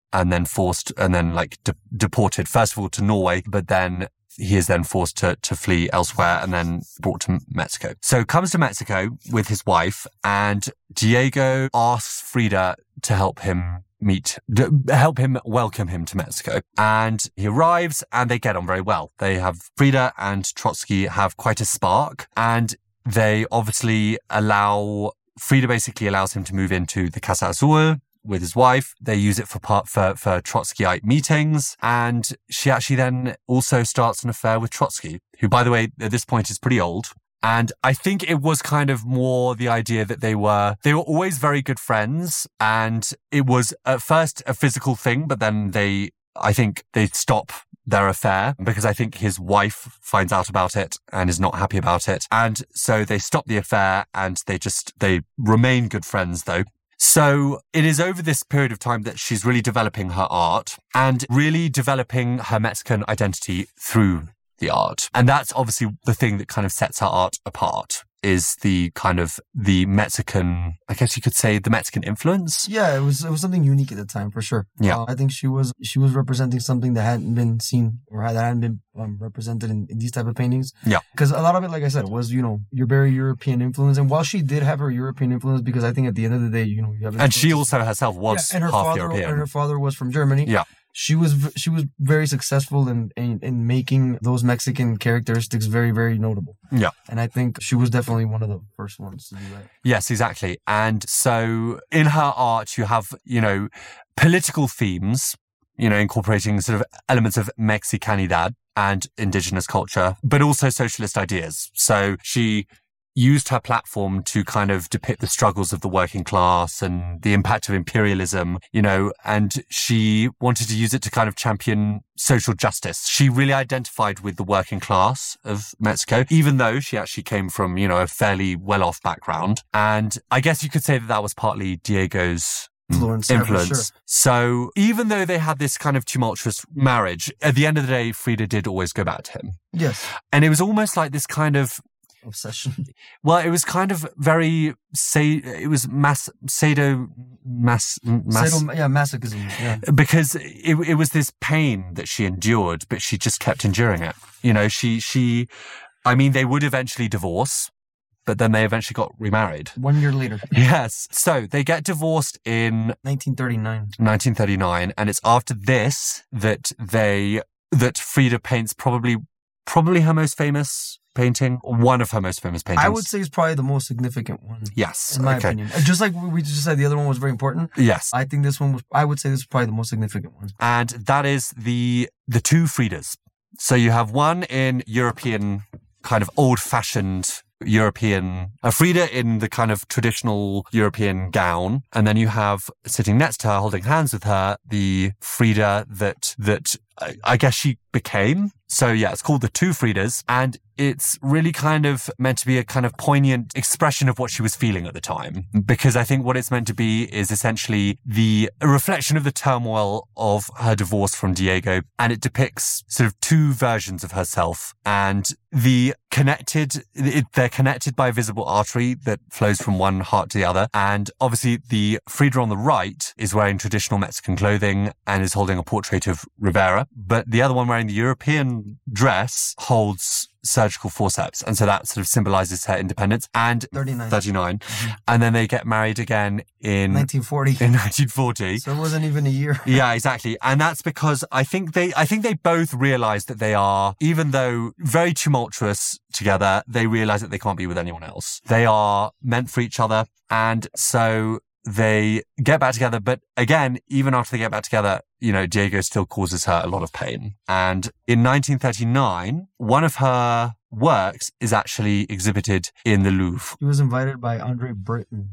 and then forced and then like de- deported, first of all to Norway, but then he is then forced to, to flee elsewhere and then brought to Mexico. So comes to Mexico with his wife, and Diego asks Frida to help him meet, d- help him welcome him to Mexico. And he arrives and they get on very well. They have, Frida and Trotsky have quite a spark, and they obviously allow, Frida basically allows him to move into the Casa Azul with his wife. They use it for part for, for Trotskyite meetings. And she actually then also starts an affair with Trotsky, who, by the way, at this point is pretty old. And I think it was kind of more the idea that they were, they were always very good friends. And it was at first a physical thing, but then they, I think they stop their affair because I think his wife finds out about it and is not happy about it. And so they stop the affair and they just, they remain good friends though. So it is over this period of time that she's really developing her art and really developing her Mexican identity through the art. And that's obviously the thing that kind of sets her art apart, is the kind of the Mexican, I guess you could say the Mexican influence. Yeah, it was it was something unique at the time for sure. Yeah. Uh, I think she was she was representing something that hadn't been seen or that hadn't been um, represented in, in these type of paintings. Yeah. Because a lot of it, like I said, was, you know, your very European influence. And while she did have her European influence, because I think at the end of the day, you know, you have... And she also herself was yeah, and her half father, European. And her father was from Germany. Yeah. She was she was very successful in, in, in making those Mexican characteristics very, very notable. Yeah. And I think she was definitely one of the first ones to do that. Yes, exactly. And so in her art, you have, you know, political themes, you know, incorporating sort of elements of Mexicanidad and indigenous culture, but also socialist ideas. So she used her platform to kind of depict the struggles of the working class and the impact of imperialism, you know, and she wanted to use it to kind of champion social justice. She really identified with the working class of Mexico, even though she actually came from, you know, a fairly well-off background. And I guess you could say that that was partly Diego's influence. influence. Yeah, sure. So even though they had this kind of tumultuous marriage, at the end of the day, Frida did always go back to him. Yes. And it was almost like this kind of obsession. Well, it was kind of very say it was mass sado mass, mass Sado, yeah masochism. Yeah. Because it it was this pain that she endured, but she just kept enduring it. You know, she she I mean, they would eventually divorce, but then they eventually got remarried. One year later. Yes. So they get divorced in nineteen thirty-nine. nineteen thirty-nine, and it's after this that they that Frida paints probably probably her most famous painting, one of her most famous paintings. I would say it's probably the most significant one. Yes. In my okay. opinion. Just like we just said, the other one was very important. Yes. I think this one was, I would say this is probably the most significant one. And that is the, the two Fridas. So you have one in European, kind of old-fashioned European, a Frida in the kind of traditional European gown. And then you have sitting next to her, holding hands with her, the Frida that, that I guess she became. So yeah, it's called The Two Fridas. And it's really kind of meant to be a kind of poignant expression of what she was feeling at the time. Because I think what it's meant to be is essentially the a reflection of the turmoil of her divorce from Diego. And it depicts sort of two versions of herself. And the connected, it, they're connected by a visible artery that flows from one heart to the other. And obviously the Frida on the right is wearing traditional Mexican clothing and is holding a portrait of Rivera. But the other one wearing the European dress holds surgical forceps. And so that sort of symbolizes her independence. And thirty-nine. thirty-nine. Mm-hmm. And then they get married again in nineteen forty. In nineteen forty. So it wasn't even a year. Yeah, exactly. And that's because I think they, I think they both realize that they are, even though very tumultuous together, they realize that they can't be with anyone else. They are meant for each other. And so they get back together. But again, even after they get back together, you know, Diego still causes her a lot of pain. And in nineteen thirty-nine, one of her works is actually exhibited in the Louvre. He was invited by Andre Breton,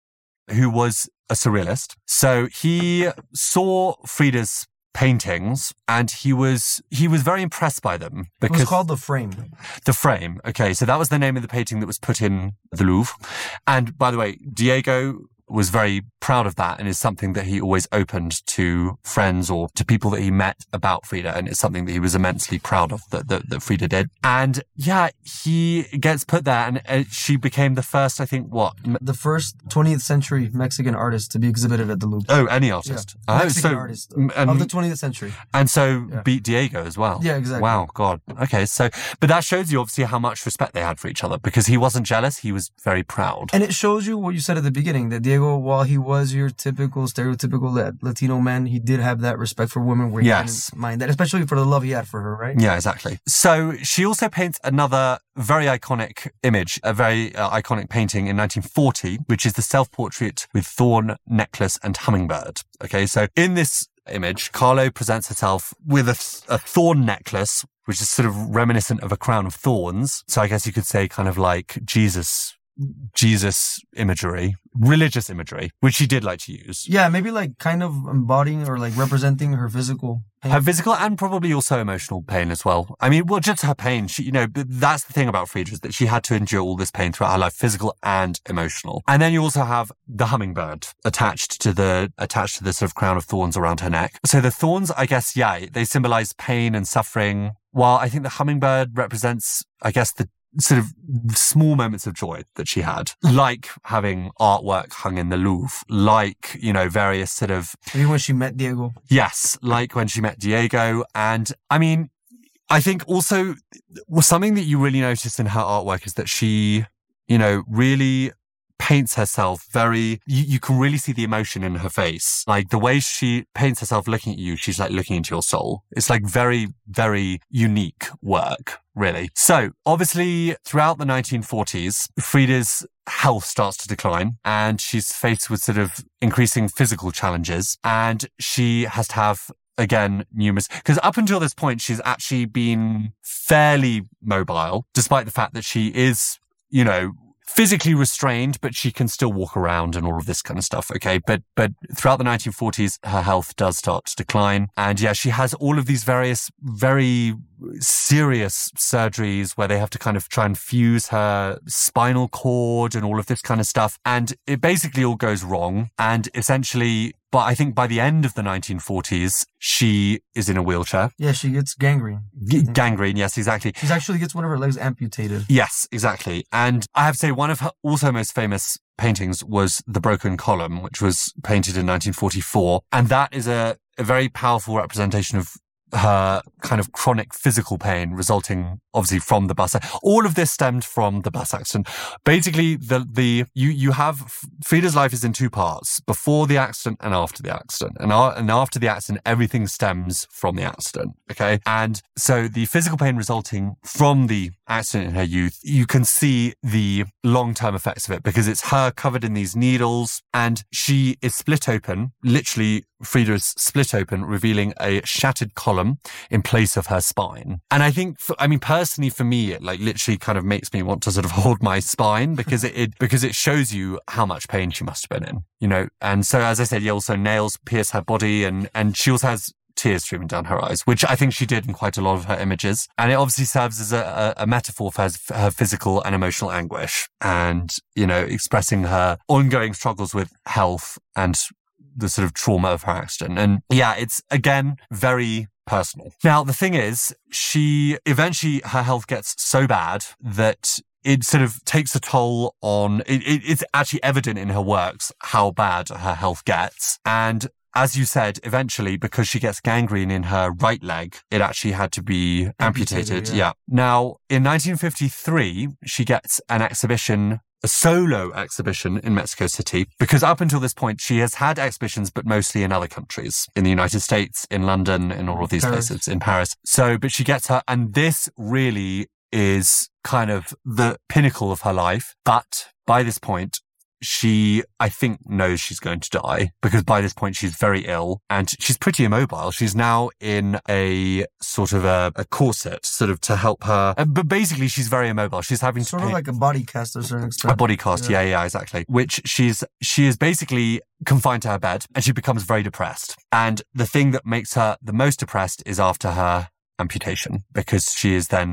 who was a surrealist. So he saw Frida's paintings and he was he was very impressed by them. Because it was called The Frame. The Frame. Okay, so that was the name of the painting that was put in the Louvre. And by the way, Diego was very proud of that and is something that he always opened to friends or to people that he met about Frida. And it's something that he was immensely proud of that, that, that Frida did. And yeah, he gets put there and uh, she became the first, I think, what? The first twentieth century Mexican artist to be exhibited at the Louvre. Oh, any artist. Yeah. Oh, Mexican so, artist and, of the twentieth century. And so yeah. beat Diego as well. Yeah, exactly. Wow, God. Okay, so, but that shows you obviously how much respect they had for each other because he wasn't jealous, he was very proud. And it shows you what you said at the beginning, that Diego, while he was your typical, stereotypical Latino man, he did have that respect for women where he yes. didn't mind that, especially for the love he had for her, right? Yeah, exactly. So she also paints another very iconic image, a very uh, iconic painting in nineteen forty, which is the self-portrait with thorn, necklace and hummingbird. Okay, so in this image, Kahlo presents herself with a, a thorn necklace, which is sort of reminiscent of a crown of thorns. So I guess you could say kind of like Jesus Jesus imagery, religious imagery, which she did like to use. Yeah, maybe like kind of embodying or like representing her physical pain. Her physical and probably also emotional pain as well. I mean, well, just her pain. She, you know, that's the thing about Frida is that she had to endure all this pain throughout her life, physical and emotional. And then you also have the hummingbird attached to the, attached to the sort of crown of thorns around her neck. So the thorns, I guess, yeah, they symbolize pain and suffering. While I think the hummingbird represents, I guess, the sort of small moments of joy that she had, like having artwork hung in the Louvre, like, you know, various sort of... Maybe when she met Diego. Yes, like when she met Diego. And I mean, I think also well, something that you really notice in her artwork is that she, you know, really paints herself very, you, you can really see the emotion in her face. Like the way she paints herself looking at you, she's like looking into your soul. It's like very, very unique work, really. So obviously throughout the nineteen forties, Frida's health starts to decline and she's faced with sort of increasing physical challenges and she has to have again, numerous, because up until this point, she's actually been fairly mobile, despite the fact that she is, you know, physically restrained, but she can still walk around and all of this kind of stuff. Okay. But, but throughout the nineteen forties, her health does start to decline. And yeah, she has all of these various, very serious surgeries where they have to kind of try and fuse her spinal cord and all of this kind of stuff. And it basically all goes wrong. And essentially, but I think by the end of the nineteen forties, she is in a wheelchair. Yeah, she gets gangrene. G- gangrene, yes, exactly. She actually gets one of her legs amputated. Yes, exactly. And I have to say, one of her also most famous paintings was The Broken Column, which was painted in nineteen forty-four. And that is a, a very powerful representation of her kind of chronic physical pain resulting obviously from the bus. All of this stemmed from the bus accident. Basically, the, the, you, you have, Frida's life is in two parts, before the accident and after the accident. And, uh, and after the accident, everything stems from the accident. Okay. And so the physical pain resulting from the accident in her youth, you can see the long-term effects of it because it's her covered in these needles and she is split open, literally Frida is split open, revealing a shattered column in place of her spine. And I think, for, I mean, personally for me, it like literally kind of makes me want to sort of hold my spine because it, it because it shows you how much pain she must have been in, you know. And so, as I said, yeah, also nails pierce her body and, and she also has tears streaming down her eyes, which I think she did in quite a lot of her images. And it obviously serves as a, a, a metaphor for her, for her physical and emotional anguish and, you know, expressing her ongoing struggles with health and the sort of trauma of her accident. And yeah, it's again, very personal. Now, the thing is, she eventually, her health gets so bad that it sort of takes a toll on, it, it, it's actually evident in her works how bad her health gets. And as you said, eventually, because she gets gangrene in her right leg, it actually had to be amputated. amputated yeah. yeah. Now, in nineteen fifty-three, she gets an exhibition, a solo exhibition in Mexico City, because up until this point, she has had exhibitions, but mostly in other countries, in the United States, in London, in all of these Paris. places, in Paris. So, but she gets her, and this really is kind of the pinnacle of her life. But by this point, she, I think, knows she's going to die because by this point she's very ill and she's pretty immobile. She's now in a sort of a, a corset sort of to help her. But basically she's very immobile. She's having sort to of like a body cast to a certain extent. A body cast. Yeah. yeah, yeah, exactly. Which she's, she is basically confined to her bed and she becomes very depressed. And the thing that makes her the most depressed is after her amputation because she is then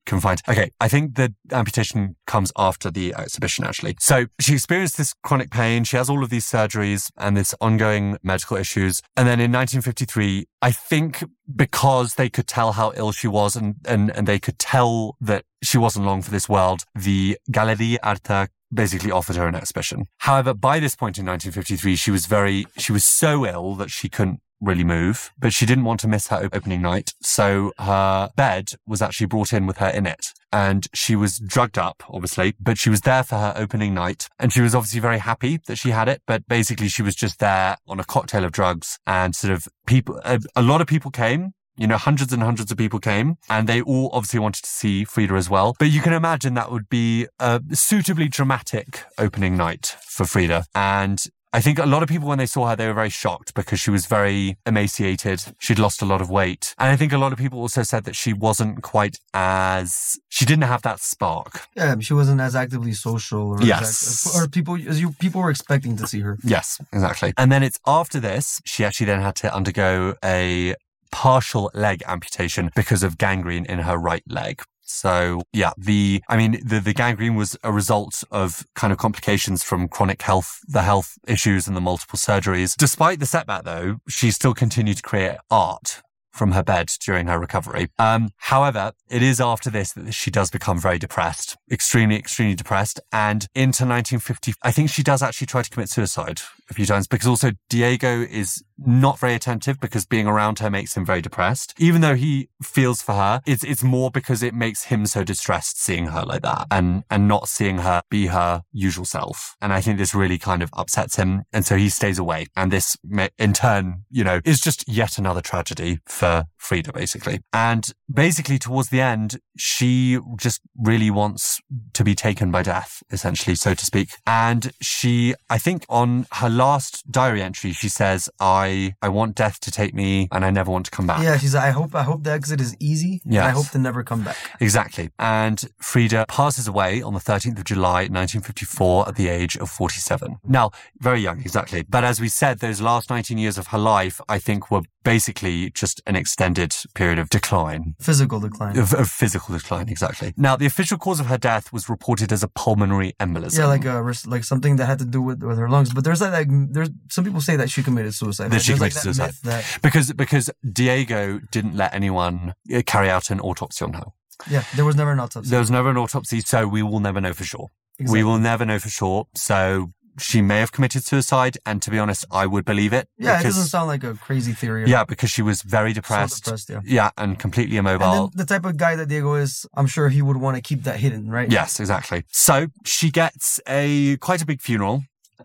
confined. Okay, I think the amputation comes after the exhibition, actually. So she experienced this chronic pain. She has all of these surgeries and this ongoing medical issues. And then in nineteen fifty-three, I think because they could tell how ill she was and, and, and they could tell that she wasn't long for this world, the Galerie Arta basically offered her an exhibition. However, by this point in nineteen fifty-three, she was very, she was so ill that she couldn't really move, but she didn't want to miss her opening night. So her bed was actually brought in with her in it. And she was drugged up, obviously, but she was there for her opening night. And she was obviously very happy that she had it. But basically, she was just there on a cocktail of drugs and sort of people, a, a lot of people came. You know, hundreds and hundreds of people came and they all obviously wanted to see Frida as well. But you can imagine that would be a suitably dramatic opening night for Frida. And I think a lot of people, when they saw her, they were very shocked because she was very emaciated. She'd lost a lot of weight. And I think a lot of people also said that she wasn't quite as, she didn't have that spark. Yeah, she wasn't as actively social. Or yes. As, or people, as you, people were expecting to see her. Yes, exactly. And then it's after this, she actually then had to undergo a partial leg amputation because of gangrene in her right leg. So yeah, the, I mean, the, the gangrene was a result of kind of complications from chronic health, the health issues and the multiple surgeries. Despite the setback though, she still continued to create art from her bed during her recovery. Um, however, it is after this that she does become very depressed, extremely, extremely depressed. And into nineteen fifty, I think she does actually try to commit suicide a few times because also Diego is not very attentive because being around her makes him very depressed. Even though he feels for her, it's it's more because it makes him so distressed seeing her like that and, and not seeing her be her usual self. And I think this really kind of upsets him. And so he stays away. And this, in turn, you know, is just yet another tragedy for Frida, basically. And basically towards the end, she just really wants to be taken by death, essentially, so to speak. And she, I think on her last diary entry, she says, I, I want death to take me and I never want to come back. Yeah, she's like, I hope, I hope the exit is easy. Yes. And I hope to never come back. Exactly. And Frida passes away on the thirteenth of July, nineteen fifty-four at the age of forty-seven. Now, very young, exactly. But as we said, those last nineteen years of her life, I think were basically just an extended period of decline. Physical decline. Of, of physical decline, exactly. Now, the official cause of her death was reported as a pulmonary embolism. Yeah, like a, like something that had to do with, with her lungs. But there's like, like there's some people say that she committed suicide. That like, she committed like that suicide. That... Because, because Diego didn't let anyone carry out an autopsy on her. Yeah, there was never an autopsy. There was never an autopsy, so we will never know for sure. Exactly. We will never know for sure. So she may have committed suicide, and to be honest, I would believe it. Yeah, because, it doesn't sound like a crazy theory. Yeah, because she was very depressed. So depressed, yeah. Yeah, and completely immobile. And then the type of guy that Diego is, I'm sure he would want to keep that hidden, right? Yes, exactly. So she gets a quite a big funeral,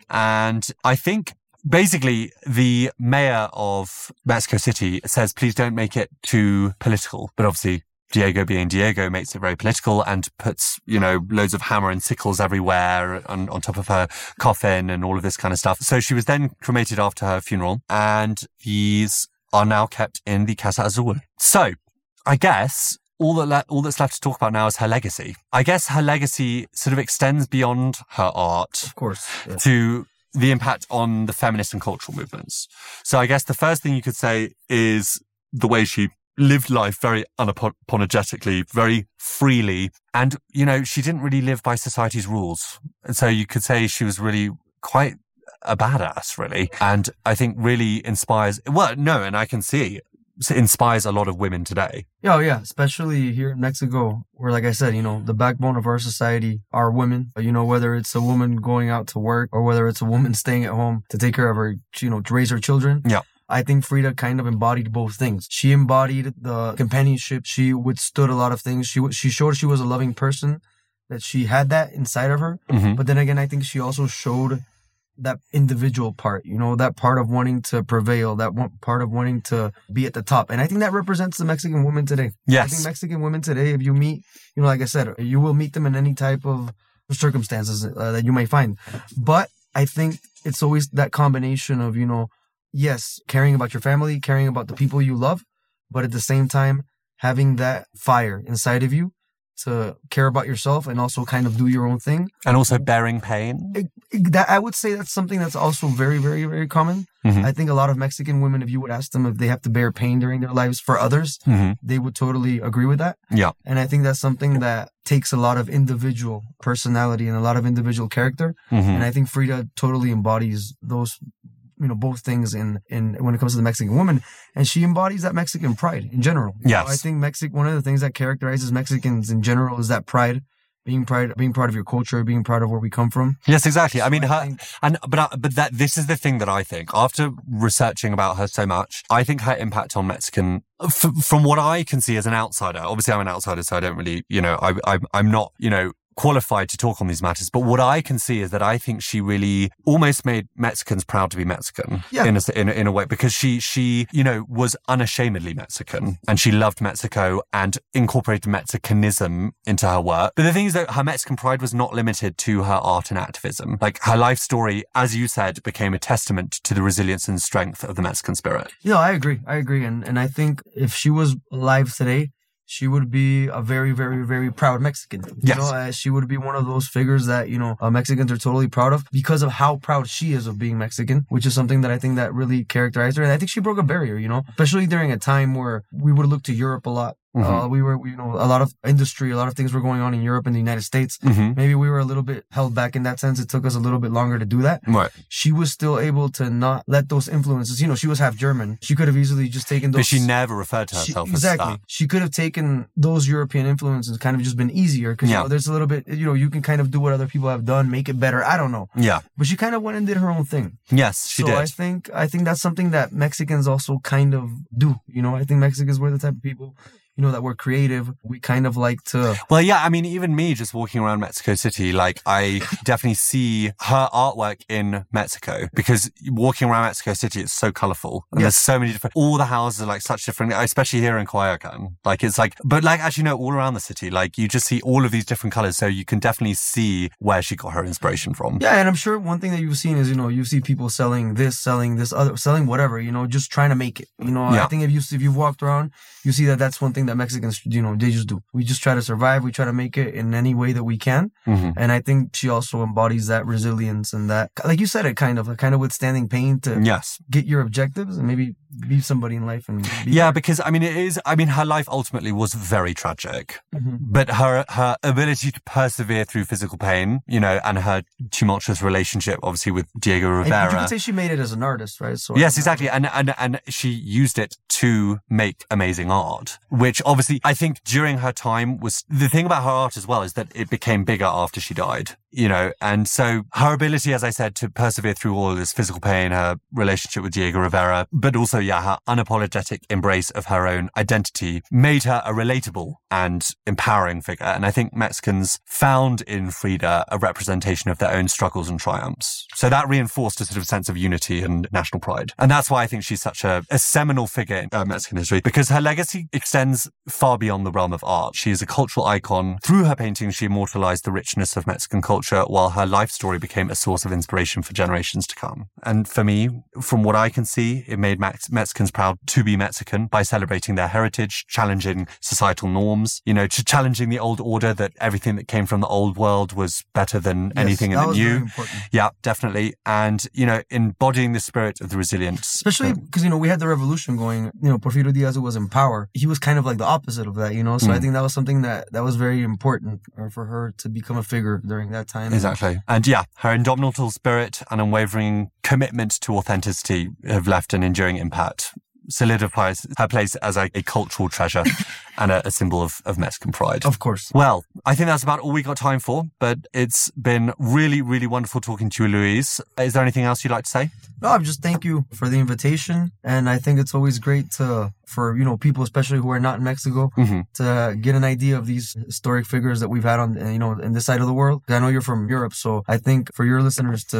and I think basically the mayor of Mexico City says, please don't make it too political. But obviously, Diego being Diego makes it very political and puts, you know, loads of hammer and sickles everywhere on, on top of her coffin and all of this kind of stuff. So she was then cremated after her funeral, and these are now kept in the Casa Azul. So I guess all that le- all that's left to talk about now is her legacy. I guess her legacy sort of extends beyond her art. Of course. Yeah. To the impact on the feminist and cultural movements. So I guess the first thing you could say is the way she lived life very unapologetically, very freely. And, you know, she didn't really live by society's rules. And so you could say she was really quite a badass, really. And I think really inspires, well, no, and I can see inspires a lot of women today. Oh, yeah, especially here in Mexico, where, like I said, you know, the backbone of our society are women. You know, whether it's a woman going out to work or whether it's a woman staying at home to take care of her, you know, to raise her children. Yeah. I think Frida kind of embodied both things. She embodied the companionship. She withstood a lot of things. She she showed she was a loving person, that she had that inside of her. Mm-hmm. But then again, I think she also showed that individual part, you know, that part of wanting to prevail, that one part of wanting to be at the top. And I think that represents the Mexican woman today. Yes. I think Mexican women today, if you meet, you know, like I said, you will meet them in any type of circumstances uh, that you may find. But I think it's always that combination of, you know, yes, caring about your family, caring about the people you love, but at the same time, having that fire inside of you to care about yourself and also kind of do your own thing. And also bearing pain. It, it, that I would say that's something that's also very, very, very common. Mm-hmm. I think a lot of Mexican women, if you would ask them if they have to bear pain during their lives for others, mm-hmm. they would totally agree with that. Yeah. And I think that's something that takes a lot of individual personality and a lot of individual character. Mm-hmm. And I think Frida totally embodies those, you know, both things in, in when it comes to the Mexican woman. And she embodies that Mexican pride in general. Yes. So I think Mexic, one of the things that characterizes Mexicans in general is that pride. Being proud, being proud of your culture, being proud of where we come from. Yes, exactly. So I mean, I her, think, and but uh, but that this is the thing that I think. After researching about her so much, I think her impact on Mexican, f- from what I can see as an outsider. Obviously, I'm an outsider, so I don't really, you know, I, I I'm not, you know, qualified to talk on these matters. But what I can see is that I think she really almost made Mexicans proud to be Mexican yeah. in a, in a, in a way, because she, she, you know, was unashamedly Mexican and she loved Mexico and incorporated Mexicanism into her work. But the thing is that her Mexican pride was not limited to her art and activism. Like her life story, as you said, became a testament to the resilience and strength of the Mexican spirit. Yeah, I agree. I agree. And, and I think if she was alive today, she would be a very, very, very proud Mexican. You yes. know, uh, she would be one of those figures that, you know, uh, Mexicans are totally proud of because of how proud she is of being Mexican, which is something that I think that really characterized her. And I think she broke a barrier, you know, especially during a time where we would look to Europe a lot. Mm-hmm. Uh, we were, you know, a lot of industry, a lot of things were going on in Europe and the United States. Mm-hmm. Maybe we were a little bit held back in that sense. It took us a little bit longer to do that. Right. She was still able to not let those influences, you know, she was half German. She could have easily just taken those. But she never referred to herself she, exactly. as that. She could have taken those European influences and kind of just been easier because, yeah. you know, there's a little bit, you know, you can kind of do what other people have done, make it better. I don't know. Yeah. But she kind of went and did her own thing. Yes, she so did. I think, I think that's something that Mexicans also kind of do. You know, I think Mexicans were the type of people, you know, that we're creative. We kind of like to... Well, yeah, I mean, even me just walking around Mexico City, like, I definitely see her artwork in Mexico because walking around Mexico City, it's so colorful. And yes. there's so many different... All the houses are, like, such different... Especially here in Coyoacán. Like, it's like... But, like, actually, no, all around the city, like, you just see all of these different colors. So you can definitely see where she got her inspiration from. Yeah, and I'm sure one thing that you've seen is, you know, you see people selling this, selling this other, selling whatever, you know, just trying to make it. You know, yeah. I think if, you, if you've walked around, you see that that's one thing that Mexicans, you know, they just do. We just try to survive. We try to make it in any way that we can. Mm-hmm. And I think she also embodies that resilience and that, like you said, it kind of, kind of withstanding pain to yes. get your objectives and maybe be somebody in life. And be yeah, there. because I mean, it is, I mean, her life ultimately was very tragic, mm-hmm. but her, her ability to persevere through physical pain, you know, and her tumultuous relationship, obviously, with Diego Rivera. And you could say she made it as an artist, right? So yes, exactly. And, and, and she used it to make amazing art, which obviously I think during her time was the thing about her art as well is that it became bigger after she died, you know, and so her ability, as I said, to persevere through all of this physical pain, her relationship with Diego Rivera, but also, yeah, her unapologetic embrace of her own identity made her a relatable and empowering figure. And I think Mexicans found in Frida a representation of their own struggles and triumphs. So that reinforced a sort of sense of unity and national pride. And that's why I think she's such a, a seminal figure in uh, Mexican history, because her legacy extends far beyond the realm of art. She is a cultural icon. Through her paintings, she immortalized the richness of Mexican culture, while her life story became a source of inspiration for generations to come. And for me, from what I can see, it made Mex- Mexicans proud to be Mexican by celebrating their heritage, challenging societal norms, you know, challenging the old order that everything that came from the old world was better than yes, anything in the new. Yeah, definitely. And, you know, embodying the spirit of the resilience. Especially because, you know, we had the revolution going, you know, Porfirio Diaz, who was in power, he was kind of like the opposite of that, you know? So mm. I think that was something that, that was very important for her to become a figure during that time. Exactly. And yeah, her indomitable spirit and unwavering commitment to authenticity have left an enduring impact, solidifies her place as a, a cultural treasure and a, a symbol of, of Mexican pride. Of course. Well, I think that's about all we got time for, but it's been really, really wonderful talking to you, Luis. Is there anything else you'd like to say? No, I'm just thank you for the invitation. And I think it's always great to, for, you know, people, especially who are not in Mexico, mm-hmm. to get an idea of these historic figures that we've had on, you know, in this side of the world. I know you're from Europe, so I think for your listeners to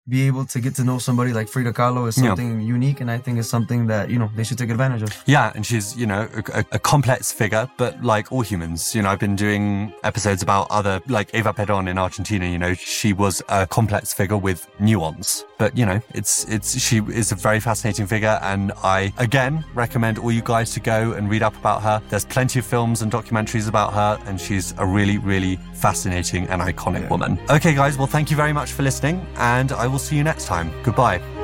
be able to get to know somebody like Frida Kahlo is something yeah. unique, and I think it's something that, you know, they should take advantage of. Yeah, and she's, you know, a, a complex figure, but like all humans, you know, I've been doing episodes about other, like Eva Perón in Argentina, you know, she was a complex figure with nuance. But, you know, it's, it's, she is a very fascinating figure, and I, again, recommend all you guys to go and read up about her. There's plenty of films and documentaries about her, and she's a really, really fascinating and iconic yeah. woman. Okay, guys, well, thank you very much for listening, and I will see you next time. Goodbye.